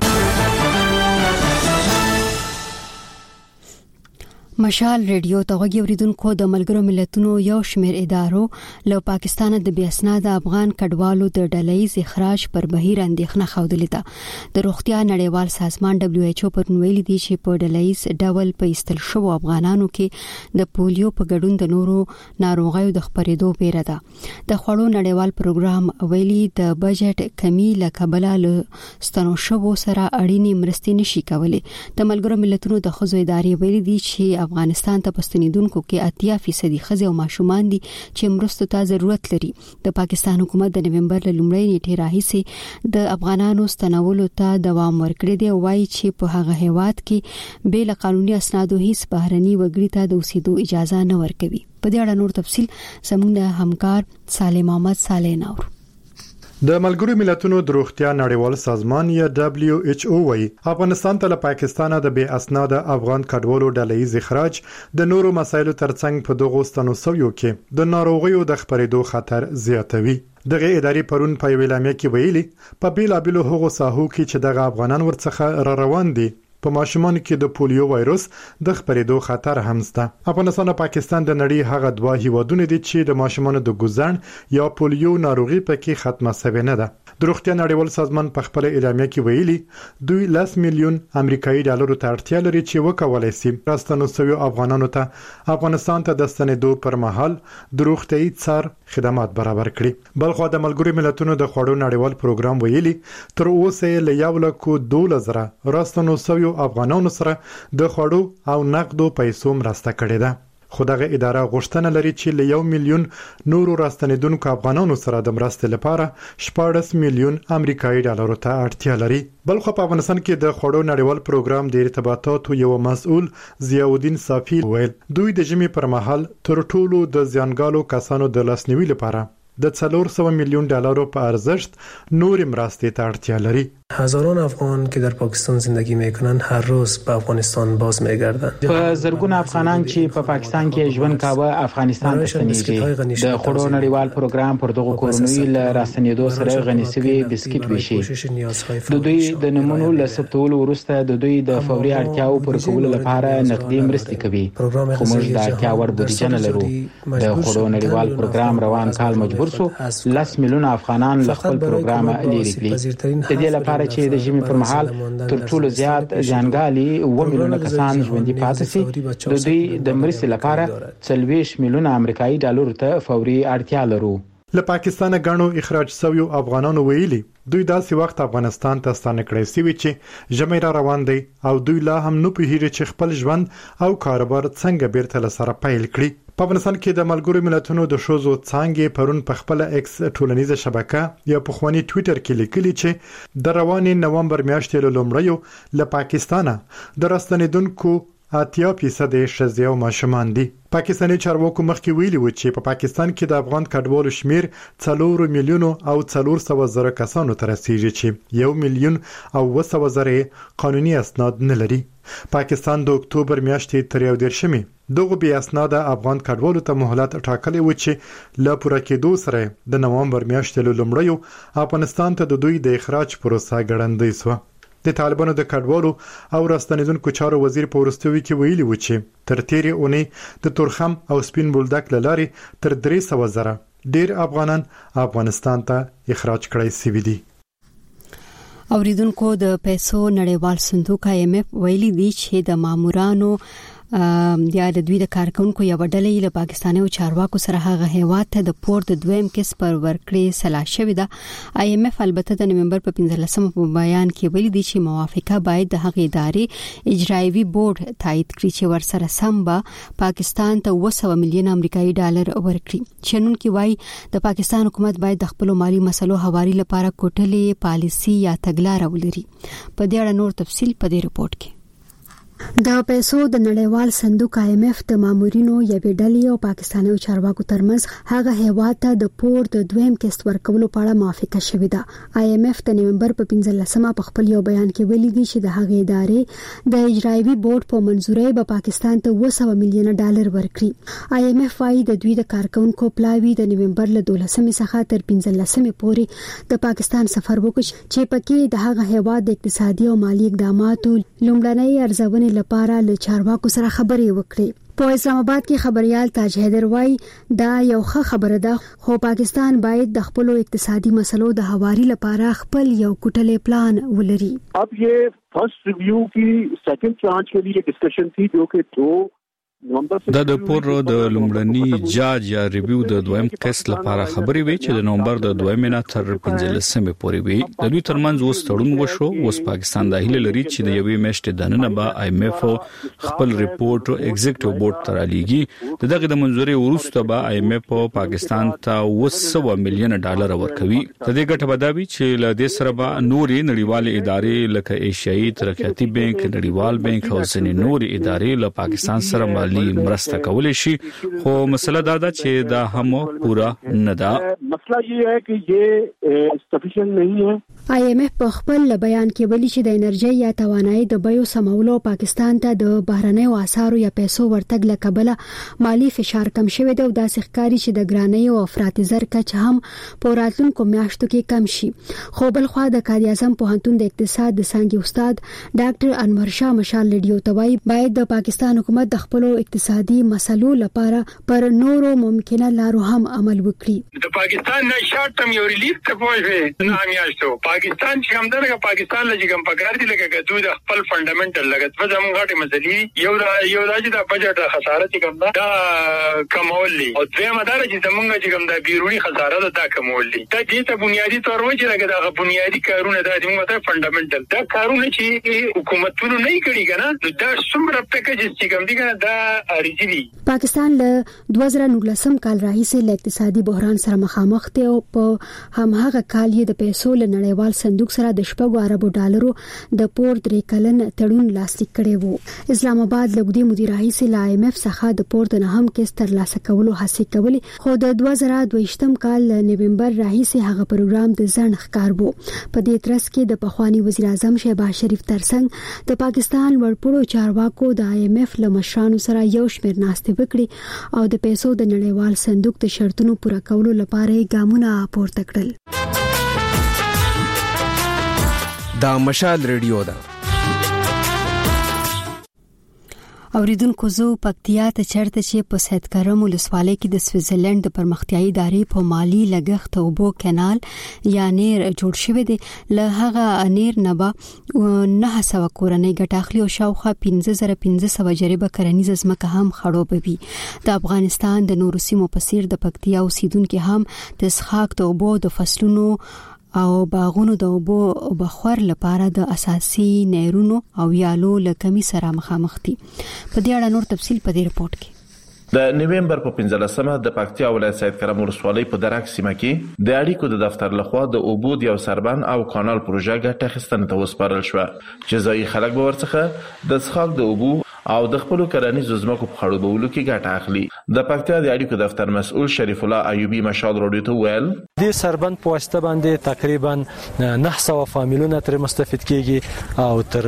مشال ریډیو ته غوږی اوریدونکو د ملګرو ملتونو یو شمېر ادارو له پاکستان د بې اسناد افغان کډوالو د ډله‌ییز اخراج پر بهیر اندېښنه خوده ده. د روغتیا نړیوال سازمان WHO پر ویلي دی چې په ډله‌ییز ډول په استل شو افغانانو کې د پولیو په ګډون د نورو ناروغیو د خپرېدو پیره ده. د خوړو نړیوال پروګرام ویلي د بجټ کمی له کبله له ستنو شو سره اړینې مرستې نشي کولای. د ملګرو ملتونو د خځو ادارې ویلي دي چې افغانستان ته پښتنیدونکو کې 80% ښځې او ماشومان دي چې مرستو ته ضرورت لري. د پاکستان حکومت د نومبر له لومړۍ نیټې راهیسې د افغانانو ستنولو ته دوام ورکړی دی او وايي چې په هغه هیواد کې بې له قانوني اسنادو هیڅ بهرني وګړي ته د اوسېدو اجازه نه ورکوي. په دې اړه نور تفصيل زموږ همکار صالح محمد صالح نور. د ملګرو ملتونو د روغتیا نړیوال سازمان یا WHO وايي افغانستان ته له پاکستانه د بې اسناد افغان کډوالو ډله‌ییز اخراج د نورو مسایلو ترڅنګ په دغه ستنو سویو کې د ناروغیو د خپرېدو خطر زیاتوي. دغه ادارې پرون په ویلامه کې ویلي په بیلابلو هغو ساحو کې چې دغه افغانان ورڅخه را روان دي په ماشومان کې د پولیو وایروس د خپرېدو خطر هم شته. افغانستان او پاکستان د نړۍ هغه دوه هیوادونه دي چې د ماشومانو د ګوزن یا پولیو ناروغي پکې ختمه شوې نه ده. د روغتیا نړیوال سازمان په خپل اعلامیه کې ویلي دوی 10 میلیون امریکایي ډالرو ته اړتیا لري چې وکولای شي راستنو سوي افغانانو ته افغانستان ته د ستنېدو پر مهال د روغتيایي څار خدمات برابر کړي. بلخو د ملګرو ملتونو د خوړو نړیوال پروګرام ویلي تر اوسه له 1,12,000 راستنو سوي افغانانو سره د خوړو او نقدو پیسو مرسته کړې ده. خو دغه اداره غوښتنه لري چې له 1 میلیون نورو راستنیدونکو افغانانو سره د مرستې لپاره 14 میلیون امریکایي ډالرو ته اړتیا لري. بل خو په افغانستان کې د خوړو نړیوال پروګرام د ارتباطاتو یو مسؤل ضیاءالدین صافی ویل دوی د ژمي پر مهال تر ټولو د زیانګالو کسانو د لاسنیوي لپاره د 400 میلیون ډالرو په ارزښت نور مرستې ته اړتیا لري. هزاران افغان که در پاکستان زندگی میکنن هر روز به افغانستان باز میگردن. په زرګونه افغانان چې په پاکستان کې ژوند کاوه افغانستان ته ستنیږي. د خوړو نړیوال پروګرام پر دغه کورنۍ له راستنېدو سره غني شوي بسکټ ویشي. د دوی د نمونو له ثبتولو وروسته د دوی د فوري اړتیاو پوره کولو لپاره نقدي مرستې کوي. خو موږ د اړتیا وړ بودیجه نه لرو. د خوړو نړیوال پروګرام روان کال مجبور شو 10 میلیونه افغانان له خپل پروګرام لري کړي. د دې لپاره چې د ژمي پر مهال تر ټولو زیات ځانګالي 2 میلیونه کسان ژوندۍ پاتې شي. د دوی د مرستې لپاره 40 میلیونه امریکایي ډالر ته فوري اړتیا لرو. له پاکستانه غاڼو اخراج شویو افغانانو ویلي دوی داسې وخت افغانستان ته ستانه کړی سوي چې ژمي را روان دی او دوی لا هم نه پوهیږي چې خپل ژوند او کاروبار څنګه بیرته لسره پیل کړي. په افغانستان کې د ملګرو ملتونو د شوزو څانګې پرون په خپل ایکس ټولنیزه شبکه یا په خواني ټوئیټر کې لیکلي چې د روانې نومبر میاشتې له لومړیو له پاکستانه د راستنیدونکو 80% ښځې او ماشومان دي. پاکستاني چارواکو مخکې ویلي و چې په پاکستان کې د افغان کډوالو شمیر 4 میلیونو او 400 زره کسانو ته رسیږي چې 1 میلیون او 200 زره قانوني اسناد نه لري. پاکستان د اکتوبر میاشتې تر 11 دغه بیا اسناد افغان کډوالو ته مهلت ټاکلی و چې لا پوره کېدو سره د نومبر میاشتې له لومړیو افغانستان ته د دوی د اخراج پروسه ګړندۍ شوه. د طالبانو د کډوالو او راستنیدونکو چارو وزیر په ورستوي کې ویلي و چې تر تیرې اونۍ د تورخم او سپین بولدک لارې تر 300 زره ډیر افغانان افغانستان ته اخراج کړي سوي دي. اوریدونکو د پیسو نړیوال صندوق IMF ویلي دی چې د مامورانو یا د دوی د کارکونکو یو ډلې له پاکستاني او چارواکو سره هغه هیواد ته د پورت د دویم کس پر ورکړې صلاح شوې ده. IMF البته د نومبر په 15 په بیان کې ویلي دی چې موافقه باید د هغې ادارې اجرایوي بورډ تایید کړي چې ورسره سم به پاکستان ته 200 میلیون امریکایي ډالر ورکړي. شنونکي وایي د پاکستان حکومت باید د خپل مالی مسلو هواري لپاره کوټلې پالیسي یا تګلارې ولري. په دې اړه نور تفصیل په دې رپورت کې. د پیسو د نړیوال صندوق IMF د مامورینو یوې ډلې او پاکستاني چارواکو ترمنځ هغه هیواد ته د پور د دویم قسط ورکولو په اړه موافقه شوې ده. IMF د نومبر په 15 په خپل یو بیان کې ویلي دی چې د هغې ادارې د اجرایوي بورډ په منځورۍ به پاکستان ته 200 میلیون ډالر ورکړي. IMF وايي د دوی د کارکونکو پلاوی د نومبر له 12 څخه تر 15 پورې د پاکستان سفر وکړي چې پکې د هغه هیواد د اقتصادي او مالی اقداماتو لومړنۍ ارزونې لپاره له چارواکو سره خبرې وکړي. په اسلام آباد کې خبريال تاج حیدر وای دا یو ښه خبره ده خو پاکستان باید د خپل اقتصادي مسلو د هواري لپاره خپل یو کوټلې پلان ولري. अब ये फर्स्ट रिव्यू की सेकंड ट्रांच के लिए डिस्कशन थी जो कि 2 دا د پور د لومړني جاج یا ریویو د دویم قسط لپاره خبرې وی چې د نومبر د 2 مینا تر 15 پورې وی د دوی ترمنځ اوس تړون وشو. اوس پاکستان د هیله لري چې د یوې میاشتې دننه به IMF خپل ریپورت ایگزیکټیو بورډ ته رالیږي. دغه د منځوري وروسته به IMF پاکستان ته 200 میلیون ډالر ورکوي. د دې ګټه به دا وي چې له دې سره به نورې نړیوال ادارې لکه ایشیایي ترقیاتي بانک، نړیوال بانک او ځینې نورې ادارې له پاکستان سره مرسته کولای شي. خو مسله دا ده چې دا هم پورا نه ده. مسله یہ ہے کہ یہ سفیشینٹ نہیں ہے. IMF په خپل بیان کې ویلي چې د انرژي یا توانایي د بیو سمولو پاکستان ته د بهرنیو اسعارو یا پیسو ورتګ له کبله مالی فشار کم شوی دی او داسې ښکاري چې د ګرانۍ او افراطي زر کچه هم په راتلونکو میاشتو کې کم شي. خو بل خوا د قائد اعظم پوهنتون د اقتصاد د څانګې استاد ډاکټر انور شاه مشال ریډیو ته وایي باید د پاکستان حکومت د خپل اقتصادي مسلو لپاره پر نورو ممکنه لارو هم عمل وکړي. د پاکستان نه شارټ ټرم یو ریلیف ته پوهه نه میاشتو پاکستان چې هم درګه پاکستان لږ کم پکار دي لکه دوی د خپل فندامنټل لګت په زموږ غټه مسلې یو راځي د بجټ خساره چې کوم دا کمولي او دوی مدار چې زمونږ چې کوم د بیرونی خساره دا کمولي دا دې ته بنیادی تور و چې لکه دا بنیادی کارونه د موږ ته فندامنټل دا کارونه چې حکومتونو نه کړی کنه دا څومره پیکیج چې کوم دي کنه دا اړیدي. پاکستان له 2019 کال راهیسې له اقتصادي بحران سره مخامخ دی او په هماغه کال یې د پیسو له نړیوال صندوق سره د $7 ارب د پور 3 کلن تړون لاسلیک کړی وو. اسلام آباد لګدي مدیر راهیسې له IMF څخه د پور د نهم کیس ترلاسه کولو هڅه کوي خو د 2022 کال نومبر راهیسې هغه پروګرام د ځنډ ښکار وو. په دې ترڅ کې د پخوانی وزیر اعظم شهباز شریف ترڅنګ د پاکستان ورپړو چارواکو د IMF له مشرانو سره یو شمېر ناستې وکړي او د پیسو د نړیوال صندوق د شرطونو پوره کولو لپاره ګامونه پورته کړل. دا مشال ریډیو ده. اوریدونکو زو پکتیا ته چرته چې په سید کرم ولسوالۍ کې د سویټزرلند د پرمختیايي ادارې په مالی لګښت او بو کانال یا نیر جوړ شوی دی. له هغه نیر نه به 900 کورنۍ ګټه اخلي او شاوخوا 15500 جریبه کرنیز ځمکه هم خړوبوي. د افغانستان د نورو سیمو په څیر د پکتیا اوسیدونکو هم د څښاک د اوبو د فصلونو او باغونو د اوبو بخور لپاره د اساسي نهرونو او یالو لکمي سره مخامخ دي. په دې اړه نور تفصیل په دې رپورت کې. د نومبر په 15مه د پکتیا ولایت سید کرم ولسوالۍ په درک سیمه کې د اړیکو د دفتر لخوا د اوبو د یو سربند او کانال پروژه ګټه اخیستنه ته وسپارل شو چې ځای خلک به ورڅخه د څښاک د اوبو او د خپل کرنیزو ځمکو په خړوبولو کې ګټه اخلي. د پکتیا د اړیکو دفتر مسؤل شریف الله ایوبی مشال راډیو ته ویل د سربند په واسطه باندې تقریبا 900 فامیلونه تر مستفید کیږي او تر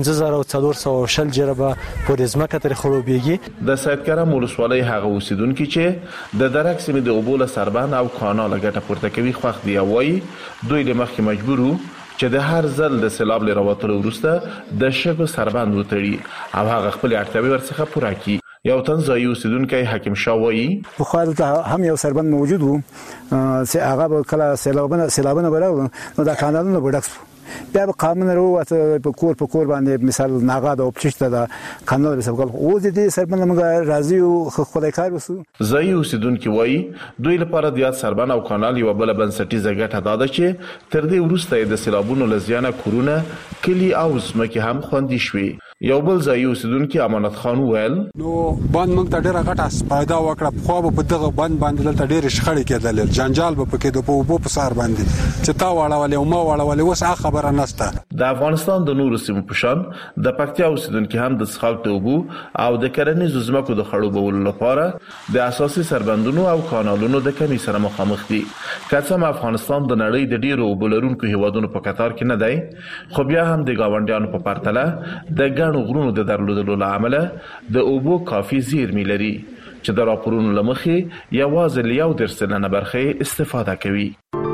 15400 جربه په ځمکه تر خړوبېږي. د سید کرم ولسوالۍ هغه اوسیدونکو چې د درک سیمې د اوبو له سربند او کانال ګټه پورته کوي خوښ دی او وايي دوی له مخکې مجبورو چې د هر ځل د سیلاب لري راوتلو وروسته د شګو سربند وتړي او هغه خپل اړتیاوې ورڅخه پوره کړي. یو تنځای اوسیدونکو حکیم شاوی په خاطر ته هم یو سربند موجود وو چې هغه کله سیلابونه براو نو دا کانالونه وډکس بیا به قانون وروته په کور باندې مثال ناغاد او پچشته دا کانال به سبقل او دې سربند موږ راضي او خدای کار وسو. ځای اوسیدونکو وایي دوی لپاره د یاد سربند او کانال یو بل بنسټیزه ګټه ده چې تر دې وروسته د سیلابونو لزیانه کورونه کلی او ځمکې هم خوندي شوي. یو بل ځای اوسیدونکو امانت خان ویل نو باندې موږ ته ډیره غټه پیدا وکړه خو په دغه باندې دلته ډیره شخړې کېدل جنجال به پکې د په په سار باندې چې تا واړولې او ما واړولې وس خبره نشته. د افغانستان د نورو سیمو په شان د پکتیا اوسیدونکو هم د څښاک د اوبو او د کرنیزو ځمکو د خړوبولو لپاره د اساسي سربندونو او کانالونو د کمی سره مخامخ دي. کله افغانستان د نړۍ د ډیرو اوبلرونکو هیوادونو په قطار کې نه دی خو بیا هم د گاونډیانو په پرتله د ګڼو غرونو د درلودلو لامل د اوبو کافي زیرمې لري چې د راپورونو لمخې یوازې یو درسنه برخه استفاده کوي.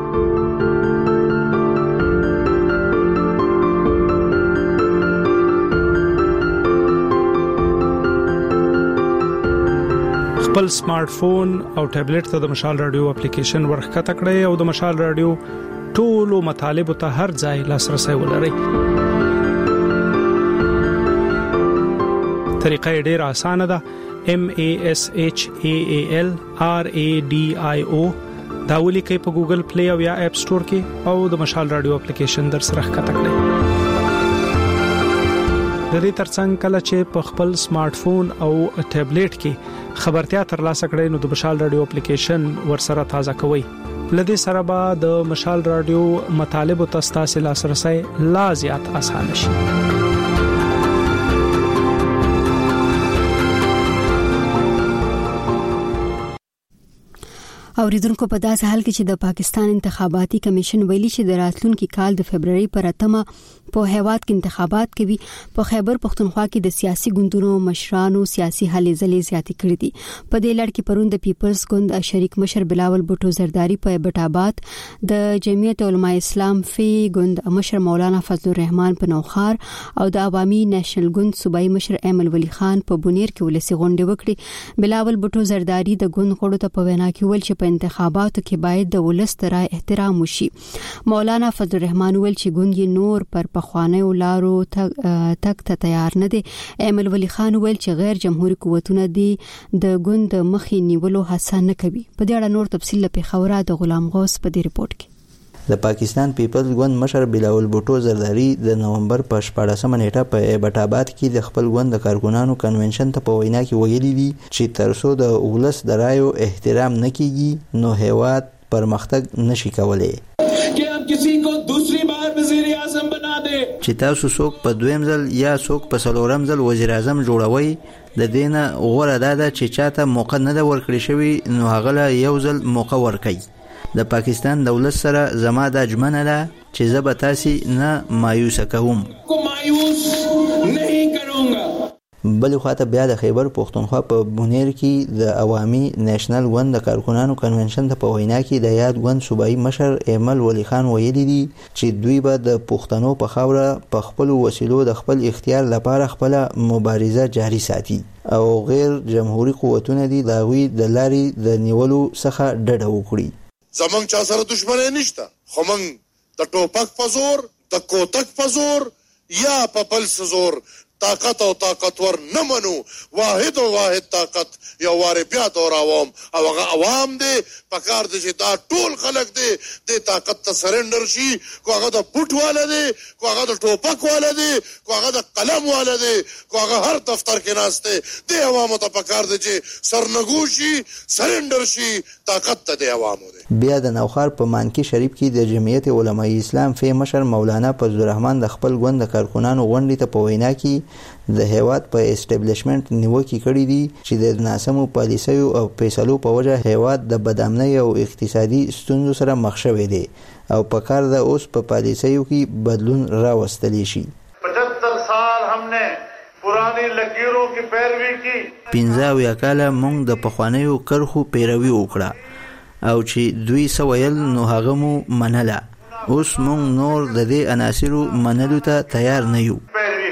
خپل سمارټ فون او ټابلیټ ته د مشال رادیو اپلیکیشن ورخکته کړئ او د مشال رادیو ټولو مطالب ته هر ځای لاسرسي ولرئ. طریقه ډیره اسانه ده. MASHAAL RADIO دا ولیکئ په ګوګل پلی او یا اپ سٹور کې او د مشال رادیو اپلیکیشن در سره ښکته کړئ. د دې ترڅنګ کله چې په خپل سمارټ فون او ټابلیټ کې خبرتیا ترلاسه کړئ نو د مشال رادیو اپلیکیشن ورسره تازه کوئ. لدې سره به د مشال رادیو مطالب او تاسو لاسرسي لا زیات اسانه شي. اوریدونکو په داسې حال کې چې د پاکستان انتخاباتي کمیشن ویلي چې د راتلونکي کال د فبرवरी پر 8 په هیواد کې انتخابات کوي. په خیبر پختونخوا کې د سیاسي ګوندونو مشرانو سیاسي هلې ځلې زیاتې کړې دي. په دې لړ کې پرون د پیپلز ګوند شریک مشر بلاول بوټو زرداری په بټاباد، د جمعیت علماء اسلام فی ګوند مشر مولانا فضل الرحمن په نوخار او د عوامي نېشنل ګوند صوبایي مشر ایمل ولی خان په بونیر کې ولسی غونډه وکړه. بلاول بوټو زرداری د ګوند غړو ته په وینا کې ویل چې په انتخاباتو کې باید د ولس تر احترام وشي. مولانا فضل الرحمن ویل چې ګوند نور پر پخوانیو لارو تک ته تیار نه دي. ایمل ولی خان ویل چې غیر جمهوریت قوتونه دي د ګوند مخې نیولو هڅه نه کوي. په دې اړه نور تفصیل په خبره د غلام غوث په دې ریپورت کې. د پاکستان پیپلز ګوند مشر بلاول بوټو زرداری د نومبر په 14مه نیټه په بټاباد کې د خپل ګوند د کارکونانو کنونشن ته په وینا کې ویلي دي چې ترڅو د ولس د رایو احترام نه کیږي نو هیواد پرمختګ نشي کولای. چې تاسو څوک په دویم ځل یا څوک په څلورم ځل وزیر اعظم جوړوي د دینه غوړه ده چې چاته موقع نه ورکړی شوی نو هغه له یو ځل موقع ورکړي. د پاکستان دولت سره زما د اجمنه ده چې زه به تاسو نه مایوس کوم. بل خواته بیا د خیبر پختونخوا په بونیر کې د عوامي نېشنل ګوند د کارکونانو کنونشن ته په وینا کې د یاد ګوند صوبایي مشر ایمل ولی خان ویلي دي چې دوی به د پښتنو په خاوره په خپل وسیلو د خپل اختیار لپاره خپل مبارزه جاري ساتي او غیر جمهوریت قوتونه دي د غوي د لاري د نیولو څخه ډډه وکړي. زمنګ چا سره دښمنی نشته، خو موږ د ټوپک په زور، د کوتک په زور یا په بل زور طاقت او طاقتور نه منو. واحد او واحد طاقت یو واره بیا دوراوم او هغه عوام دي پکار دي چې دا ټول خلک دي د طاقت ته سرندر شي. کو هغه د بوټ والا دي، کو هغه د ټوپک والا دي، کو هغه د قلم والا دي، کو هغه هر دفتر کې ناشته دي. عوامو ته پکار دي چې سرنګوشي سرندر شي، طاقت ته دي عوامو دي. بیا د نوخار په مانکی شریف کې د جمعیت علماء اسلام فی مشر مولانا فضل الرحمن د خپل ګوند د کارکونانو غونډې ته په وینا کې د هیواد په اسټابلیشمنت نیوکه کړې دي چې د ناسمو پالیسیو او فیصلو په وجه هیواد د بدامنۍ او اقتصادي ستونزو سره مخ شوی دی او په کار د اوس په پالیسیو کې بدلون راوستلی شي. 75 سال हमने पुरानी लकीरों की पैरवी की. 15 کاله موږ د پخوانیو کرخو پیروي وکړه او چې دوی سویل نو هغه مو منله. اوس موږ نور د دې عناصرو منلو ته تیار نه یو.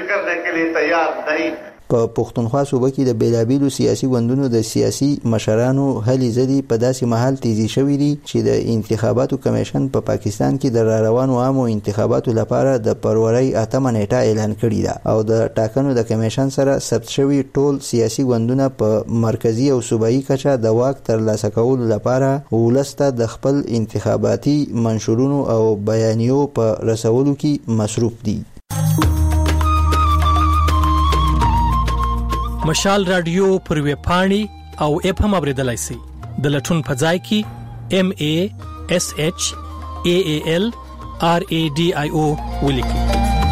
په پښتونخوا صوبه کې د بیلابیلو سیاسي ګوندونو د سیاسي مشرانو هلې ځلې په داسې محل تیزی شوې دي چې د انتخاباتو کمیشن په پاکستان کې د روانو عامو انتخاباتو لپاره د فروری 8 نیټه اعلان کړی ده او د ټاکنو د کمیشن سره ثبت شوی ټول سیاسي ګوندونه په مرکزی او صوبایي کچه د واک ترلاسه کولو لپاره ولسته د خپل انتخاباتي منشورونو او بیانیو په رسولو کې مصروف دي. مشال رادیو پر ویب پاڼې او اپ هم اوریدلای شئ. د لټون په ځای کې MASHAALRADIO ولیکئ.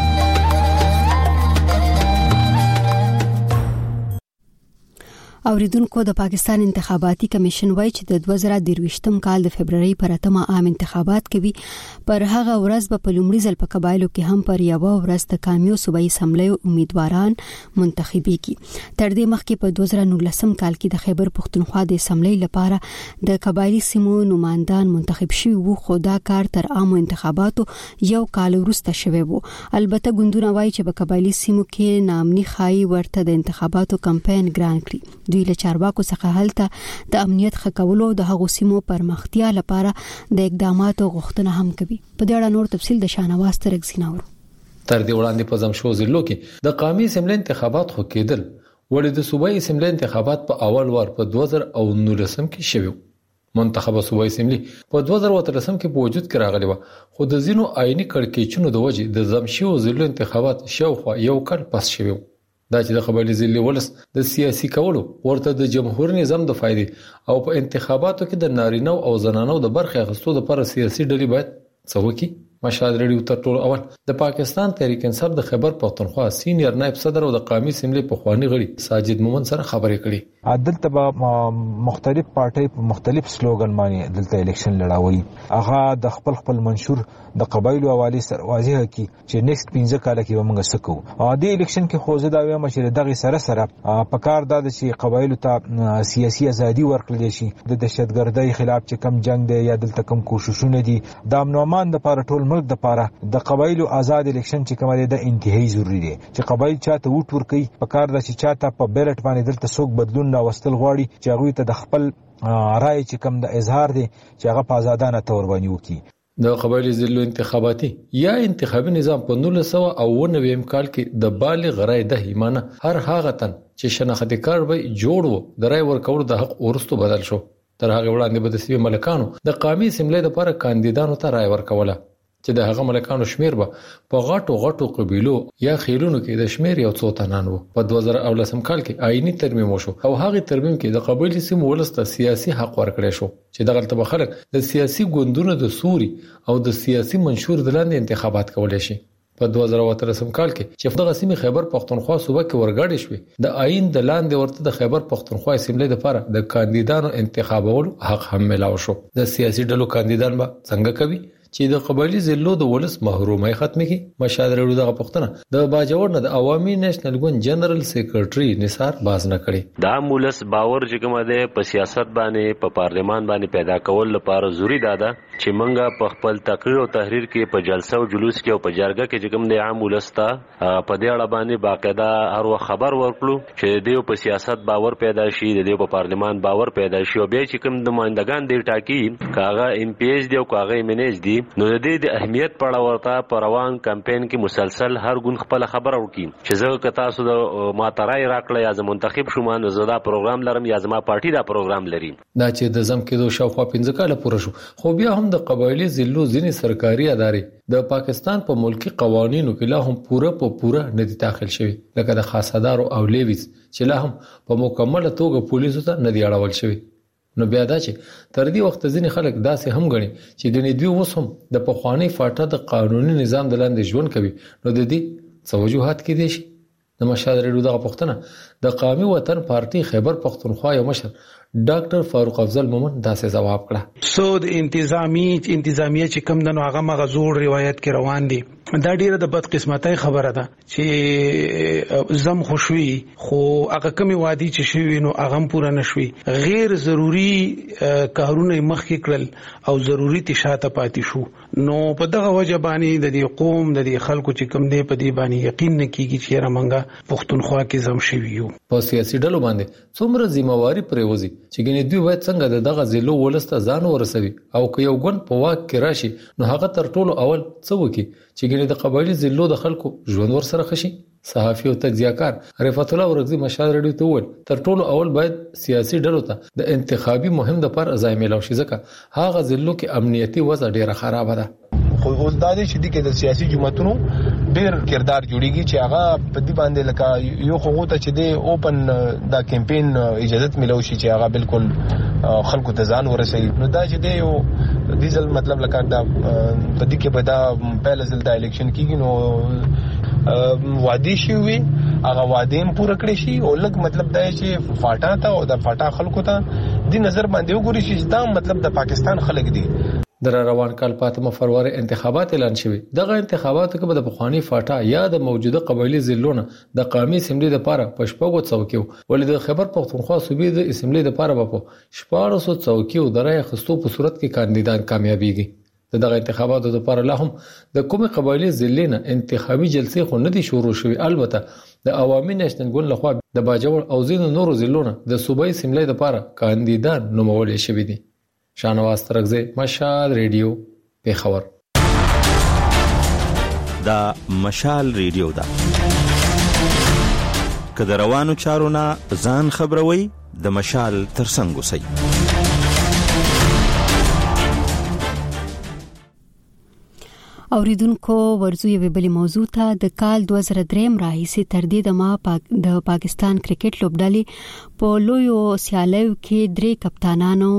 اوریدونکو د پاکستان انتخاباتي کمیشن وایي چې د 2023م کال د فبرवरी پر 8 عام انتخابات کوي. پر هغه ورځ به په لومړي ځل په قبایلو کې هم پر یو ورځ د کامیو صوبایي اسمبلی امیدواران منتخبيږي. تر دې مخکې په 2019م کال کې د خیبر پختونخوا د اسمبلی لپاره د قبایلی سیمو نمائندان منتخب شوي وو، خو دا کار تر عامو انتخاباتو یو کال وروسته شوی وو. البته ګوندونه وایي چې په قبایلی سیمو کې نامني خای ورته د انتخاباتو کمپاین ګران کړی. دوی له چارواکو څخه هلته د امنیت خکولو د هغو سیمو پرمختیا لپاره د اقداماتو غوښتنه هم کوي. په دې اړه نور تفصیل د شانواز ترګزیناورو. تر دې وړاندې په زمشو ضلعو کې د قومي اسمبلی انتخابات خو کېدل، ولې د صوبایي اسمبلی انتخابات په اول وار په 2019 کې شوی. منتخبه صوبایي اسمبلی په 2013 کې په وجود کې راغلی و، خو د ځینو آئینی کړکېچونو د وجې د زمشو ضلعو انتخابات شاوخوا یو کال پس شوی. دا چې د قبایلی ضلع ولس د سیاسي کولو ورته د جمهور نظام د فائدې او په انتخاباتو کې د نارینه او زنانو د برخه اخیستو لپاره سیاسي ډلې باید څه وکړي. مشهد ریډیو تر ټولو اول د پاکستان تحریک انصاف د خیبر پختونخوا سینیئر نائب صدر او د قومي اسمبلی په خواني غړي ساجد مومن سره خبرې کړې. دلته به مختلف پارټي په مختلف سلوګن باندې دلته الیکشن لړاوي. هغه د خپل منشور د قبایلو حواله سره واضح کی چې نیکست 15 کال کې موږ سکو. د الیکشن کې خوځه دا وایم چې دغه سره په کار د چې قبایلو ته سیاسي ازادي ورکړل شي. د دهشتګردۍ خلاف چې کم جنگ دی یا دلته کم کوششونه دي د امنومان د لپاره ټول ملک د لپاره د قبایلو آزاد الیکشن چې کوم دی د انتهایی ضروری دی چې قبایل چاته ووټ ورکړي. په کار د چې چاته په بیلټ باندې دلته څوک بدلون راوستل غواړي چې هغه ته د خپل رائے چې کم د اظهار دی چې هغه په آزادانه تور باندې وکړي. د قبایلی ضلع انتخاباتي یا انتخابي نظام په 1999 کال کې د بالغ رائے د ایمانه هر هغه تن چې شناختی کار به جوړ وو د رائے ورکول د حق ورستو بدل شو. تر هغه وړاندې به د سیمه ملکانو د قومي اسمبلی لپاره کاندیدانو ته رائے ورکوله چې د هغه ملکانو شمیر به په غټو قبیلو یا خیلونو کې د شمیر یو څو تنان وو. په 2018 کال کې آئینی ترمیم وشو او هغه ترمیم کې د قبایلی سیمو ولسته سیاسي حق ورکړی شو چې دغه ته خلک د سیاسي ګوندونو د سوري او د سیاسي منشور د لاندې انتخابات کولای شي. په 2013 کال کې چې دغه سیمه خیبر پختونخوا صوبه کې ورګړې شوې د آئین د لاندې ورته د خیبر پختونخوا اسمبلی لپاره د کاندیدانو انتخابولو حق هم ملاو شو. د سیاسي ډلو کاندیدان به څنګه کوي چې د قبایلی ضلعو د ولس محرومۍ ختمه کی. مشاهده لرو دغه پښتنه د باجوړ نه د عوامي نېشنل ګوند جنرال سیکریټري نثار باز نه کړي. دا مولس باور چې کومه ده په سیاست باندې په پارلیمان باندې پیدا کول لپاره ضروری ده چې منګه په خپل تقریر او تحریر کې په جلسه او جلوس کې او په جرګه کې چې کوم د عام ولس ته په دې اړه باندې باقاعده هر وخت خبر ورکړو چې دیو په سیاست باور پیدا شي د دیو په پارلیمان باور پیدا شي او بیا چې کوم د ماندگان دی ټاکی کاغه ام پی ایس دی او کاغه منیج دی نو د دې د اهمیت په اړه ورته په روان کمپاین کې مسلسل هر ګون خپل خبره وکړي چې زه که تاسو د ماترای راکړی یا منتخب شوم نو زه دا پروګرام لرم یا زما پارټي دا پروګرام لري. دا چې د زم کې دوه شاوخوا 15 کال پوره شو خو بیا هم د قبایلی ضلعو ځینې سرکاري ادارې د پاکستان په ملکی قوانینو کې لا هم پوره نه دي داخل شوی لکه د خاصدارو او لیویز چې لا هم په مکمله توګه پولیسو ته نه دی اړول شوی. نو بیا دا چې تر دې وخت ځینې خلک داسې هم غني چې د دوی اوس هم د پخوانی فاټه د قانوني نظام د لاندې ژوند کوي. نو د دې څه وجوهات کې دي شي. د مشاهده لرو دغه پښتنه د قومي وطن پارټي خیبر پختونخوا یو مشر ډاکټر فاروق افضل مومن داسې جواب کړه. سو د انتظامیه چې کم دنو هغه مغزور روایت کې روان دي دا ډیره د بد قسمتۍ خبره ده چې زم خوشوي خو هغه کمی وادي چې شوی نو هغه پوره نشوي. غیر ضروری کارونه مخ کې کړل او ضروري تشاته پاتې شو. نو په دغه وجه باندې د دې قوم د دې خلکو چې کم دی په دې باندې یقین نه کیږي چې رمنګا پښتونخوا کې زم شوی یو. په سیاسي ډلو باندې څومره ذمہواری پرېوځي چې ګنې دوی وایي څنګه دغه ضلع ولسته ځان ورسوي او که یو ګوند په واک کې راشي نو هغه تر ټولو اول څه وکړي چې ګنې د قبایلی ضلعو د خلکو ژوند ور سره خشي. صحافي او تجزیه‌کار رفعت الله ورغزي مشاهده رډیو ته وویل تر ټولو اول باید سیاسي ډلو ته د انتخابي مهم د پر ځای ملو شي ځکه هغه ضلعو کې امنیتي وضع ډیره خراب ده. خو اوس د دې چې د سیاسي جماعتونو ډیر کردار جوړیږي چې هغه په دې باندې لکه یو خو ته چې د اوپن دا کمپاین اجازه ملو شي چې هغه بالکل خلکو ته ځان ورسوي. نو دا چې د یو ډیزل مطلب لکه دا په دې کې به دا پهل ځل د الیکشن کېږي نو وادي شي وي هغه وادي هم پوره کړی شي او لکه مطلب دا چې فاټا ته او د فاټا خلکو ته د نظر باندې وګوري چې دا مطلب د پاکستان خلک دي. در روان کال پاتمه فروری انتخابات اعلان شوه. دغه انتخاباتو کې به د پخوانی فاټا یا د موجوده قبایلی ضلعونو د قومي اسمبلی لپاره پښپغو څوکیو ولې د خیبر پختونخوا صوبې د اسمبلی لپاره په 1400 څوکیو درای خستو په صورت کې کاندیدان کامیابیږي. دغه انتخاباتو لپاره لا هم د کومه قبایلی ضلعونه انتخابي جلسې خو نه دي شروع شوې. البته د عوامي نېشنل ګوند لخوا د باجوړ او ځینو نورو ضلعونو د صوبایي اسمبلی لپاره کاندیدان نومول شوي دي. شانواز ترغزی مشال ریډیو پیښور. دا مشال ریډیو دا که د روانو چارو نه ځان خبروي د مشال ترڅنګ اوسئ. اوریدونکو ورزو یو بلی موضوع ته د کال 2003 راهیسې تر دې د پاکستان کرکټ لوبډلې په لویو سیالیو کې 3 کپتانانو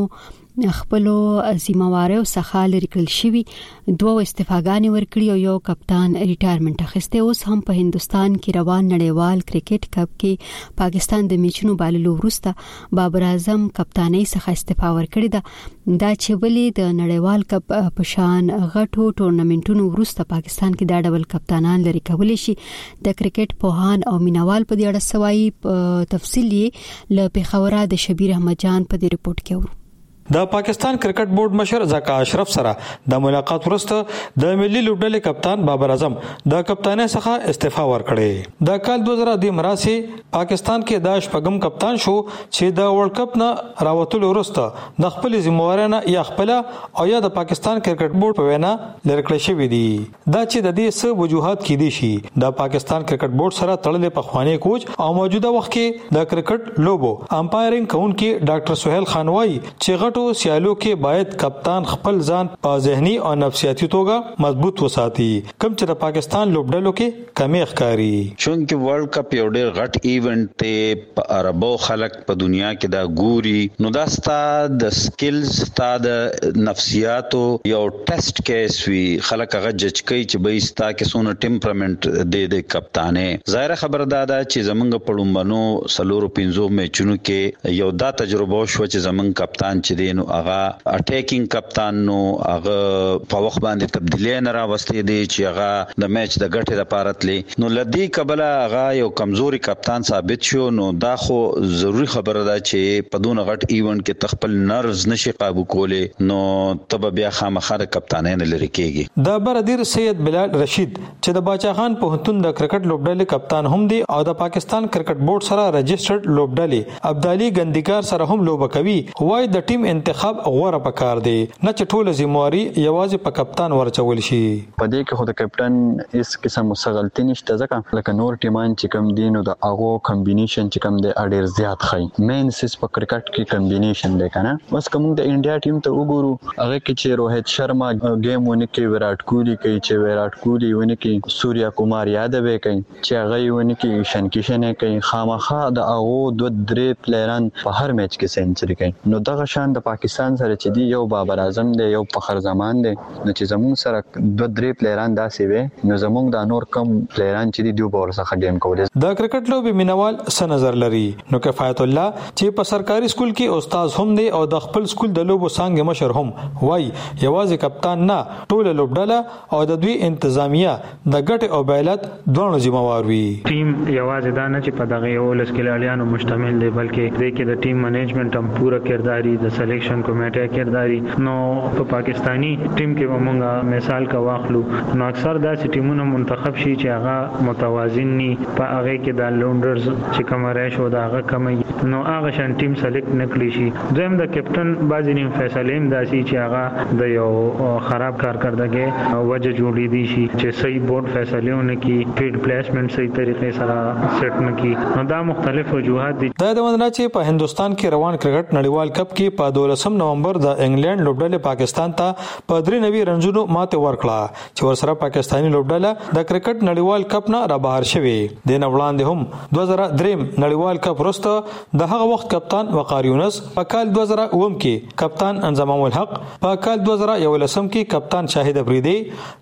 خپل ذمہواریو څخه لري کړل شوی. 2 استعفاګانې ورکړي او یو کپتان ریټایرمنټ اخیسته. اوس هم په هندستان کې روان نړیوال کرکټ کپ کې پاکستان د میچونو باللو وروسته بابر اعظم کپتانۍ څخه استعفا ورکړې ده. دا چې ولې د نړیوال کپ په شان غټو ټورنمنټونو وروسته پاکستان کې دا ډول کپتانان لري کولای شي. د کرکټ پوهان او مینوال په دې اړه سوای تفصیل یې ل پیښوره د شبیر احمد جان په دې رپورت کې ورو. د پاکستان کرکټ بورډ مشر زکا اشرف سره د ملاقات وروسته د ملي لوبډلې کپتان بابر اعظم د کپتانۍ څخه استعفا ورکړې. د کال 2010 مراسي پاکستان کې د شپږم کپتان شو چې د ورلد کپ نه راوتلو وروسته د خپل ذمہوارانه یا خپل او یا د پاکستان کرکټ بورډ په وینا لری کړی شوی دی. دا چې د دې څه وجوهات کې دي شي د پاکستان کرکټ بورډ سره تړلې پخوانی کوچ او موجوده وخت کې د کرکټ لوبو امپایرینګ کوونکی ډاکټر سہیل خان وايي چې غټو سیالو کې باید کپتان خپل ځان په ذهني او نفسیاتي توګه مضبوط وساتي کوم چې د پاکستان لوبډلو کې کمی ښکاری. چونکه ورلد کپ یو ډېر غټ ایونت ته په عربو خلک په دنیا کې دا ګوري نو دا ستا د سکلز ستا د نفسیاتو یو ټیسټ کیس وی خلک هغه جج کوي چې به ستا کې سونه ټمپرامنت د کپتانې. ظاهر خبر دا چې زمونږ په لومبنو سلورو 15 میچونو کې یو دا تجربه شو چې زمونږ کپتان چې نو هغه اٹیکینګ کپتان نو هغه په وخت باندې تبدیلی نه راوستي دي چې هغه د میچ د ګټې لپاره تلی نو لدی قبل هغه یو کمزوري کپتان ثابت شو. نو دا خو ضروری خبره ده چې په دون غټ ایونت کې تخپل نرز نشي قابو کولې نو تب بیا خامخا د کپتانۍ نه لري کېږي. د بردیر سید بلال رشید چې د باچا خان پوهنتون د کرکټ لوبډلې کپتان هم دی او د پاکستان کرکټ بورډ سره رجسټرډ لوبډلې ابدالي ګندګار سره هم لوب کوي وای د ټیم انتخاب غوړه پکار دی نه چې ټول ذمہواری یوازې په کپتان ورچول شي. په دې کې خو د کپټن هیڅ قسم غلطي نشته ځکه لکه نور ټیمان چې کم دي نو د هغه کمبینیشن چې کم دی اډیر زیات خای مین سیس په کرکټ کې کمبینیشن دی کنه. بس کوم د انډیا ټیم ته وګورو هغه کې چې روهیت شرما گیم ونه کې وراټ کوهلی کوي چې وراټ کوهلی ونه کې سوریا کمار یادو کوي چې هغه ونه کې شن کیشن کوي خامخا د هغه 2-3 پلیران په هر میچ کې سنچري کوي. نو دغه شان د پاکستان سره چې دی یو بابر اعظم دی یو فخر زمان دی نو چې زموږ سره 2-3 پلیران داسې وي نو زموږ د نور کم پلیران چې دی بور څخه گیم کولای. د کرکټ لوبي مینوال څه نظر لري نو کفایت الله چې په سرکاري سکول کې استاد هم دی او د خپل سکول د لوبو څنګه مشر هم وای یوازې کپتان نه ټول لوبډله او د دوی انتظامیه د ګټ او بیلات دوه ذمہوار وي. ټیم یوازې دا نه چې په دغه یو لسکلاليانو مشتمل دی بلکې د کې د ټیم منیجمنت هم پوره کرداري د سلیکشن کمیټه کرداري. نو په پاکستانی ټیم کې مونږه مثال کا واخلو نو اکثر دا ټیمونه منتخب شي چې هغه متوازن ني په هغه کې د لونډرز چې کوم راشو دا هغه کمی نو هغه شان ټیم سلیکټ نکړي شي. دویم د کپټن بعضی نیم فیصله هم داسي چې هغه د یو خراب کارکردګي وجه جوړې دي شي چې صحیح بورډ فیصلهونه کې فیلډ پلیسمنت صحیح طریقې سره سیټ نکړي. نو دا مختلف وجوهات دي. دا د مدنه چې په هندستان کې روان کرکټ نړیوال کپ کې په 12 نومبر د انګلند لوبډلې پاکستان ته په 93 رنونو ماته ورکړه چې ورسره پاکستانی لوبډله د کرکټ نړیوال کپ نه را بهر شوه. د نوړاندې هم 2003 نړیوال کپ وروسته د هغه وخت کپتان وقار یونس په کال 2009 کې کپتان انضمام الحق په کال 2011 کې کپتان شاهد افریدی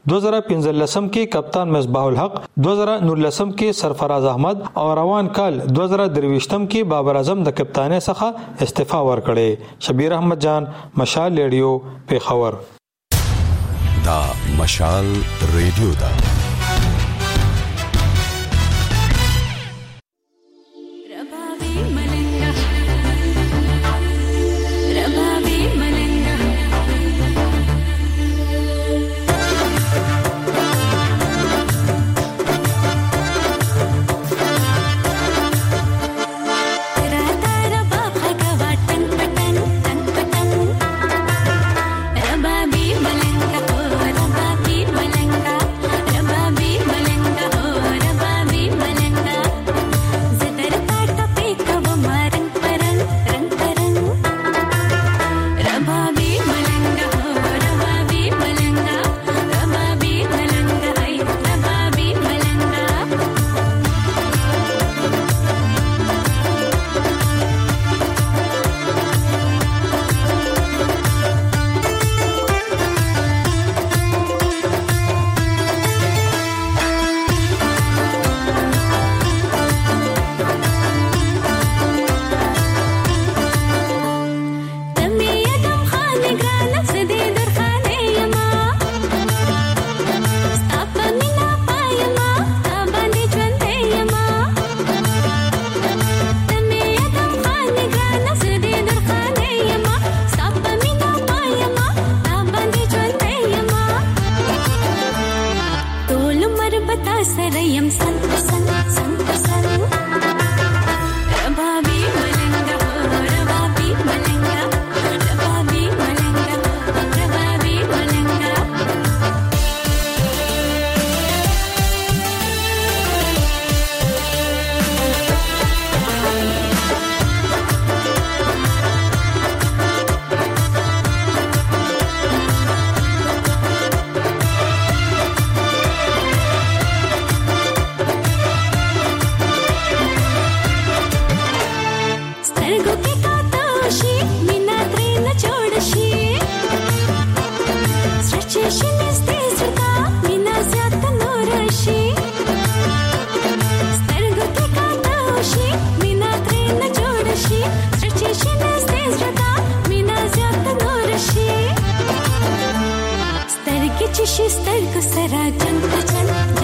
2015 کې کپتان مصباح الحق 2019 کې سرفراز احمد او روان کال 2023 کې بابر اعظم د کپتانۍ څخه استعفا ورکړي. شبیر احمد جان مشال ریډیو پیښور. دا مشال ریډیو دا Rabbi شي چې شي نسته زړه مینا زیات نور شي سترګې چې شي سترګې سره جنگ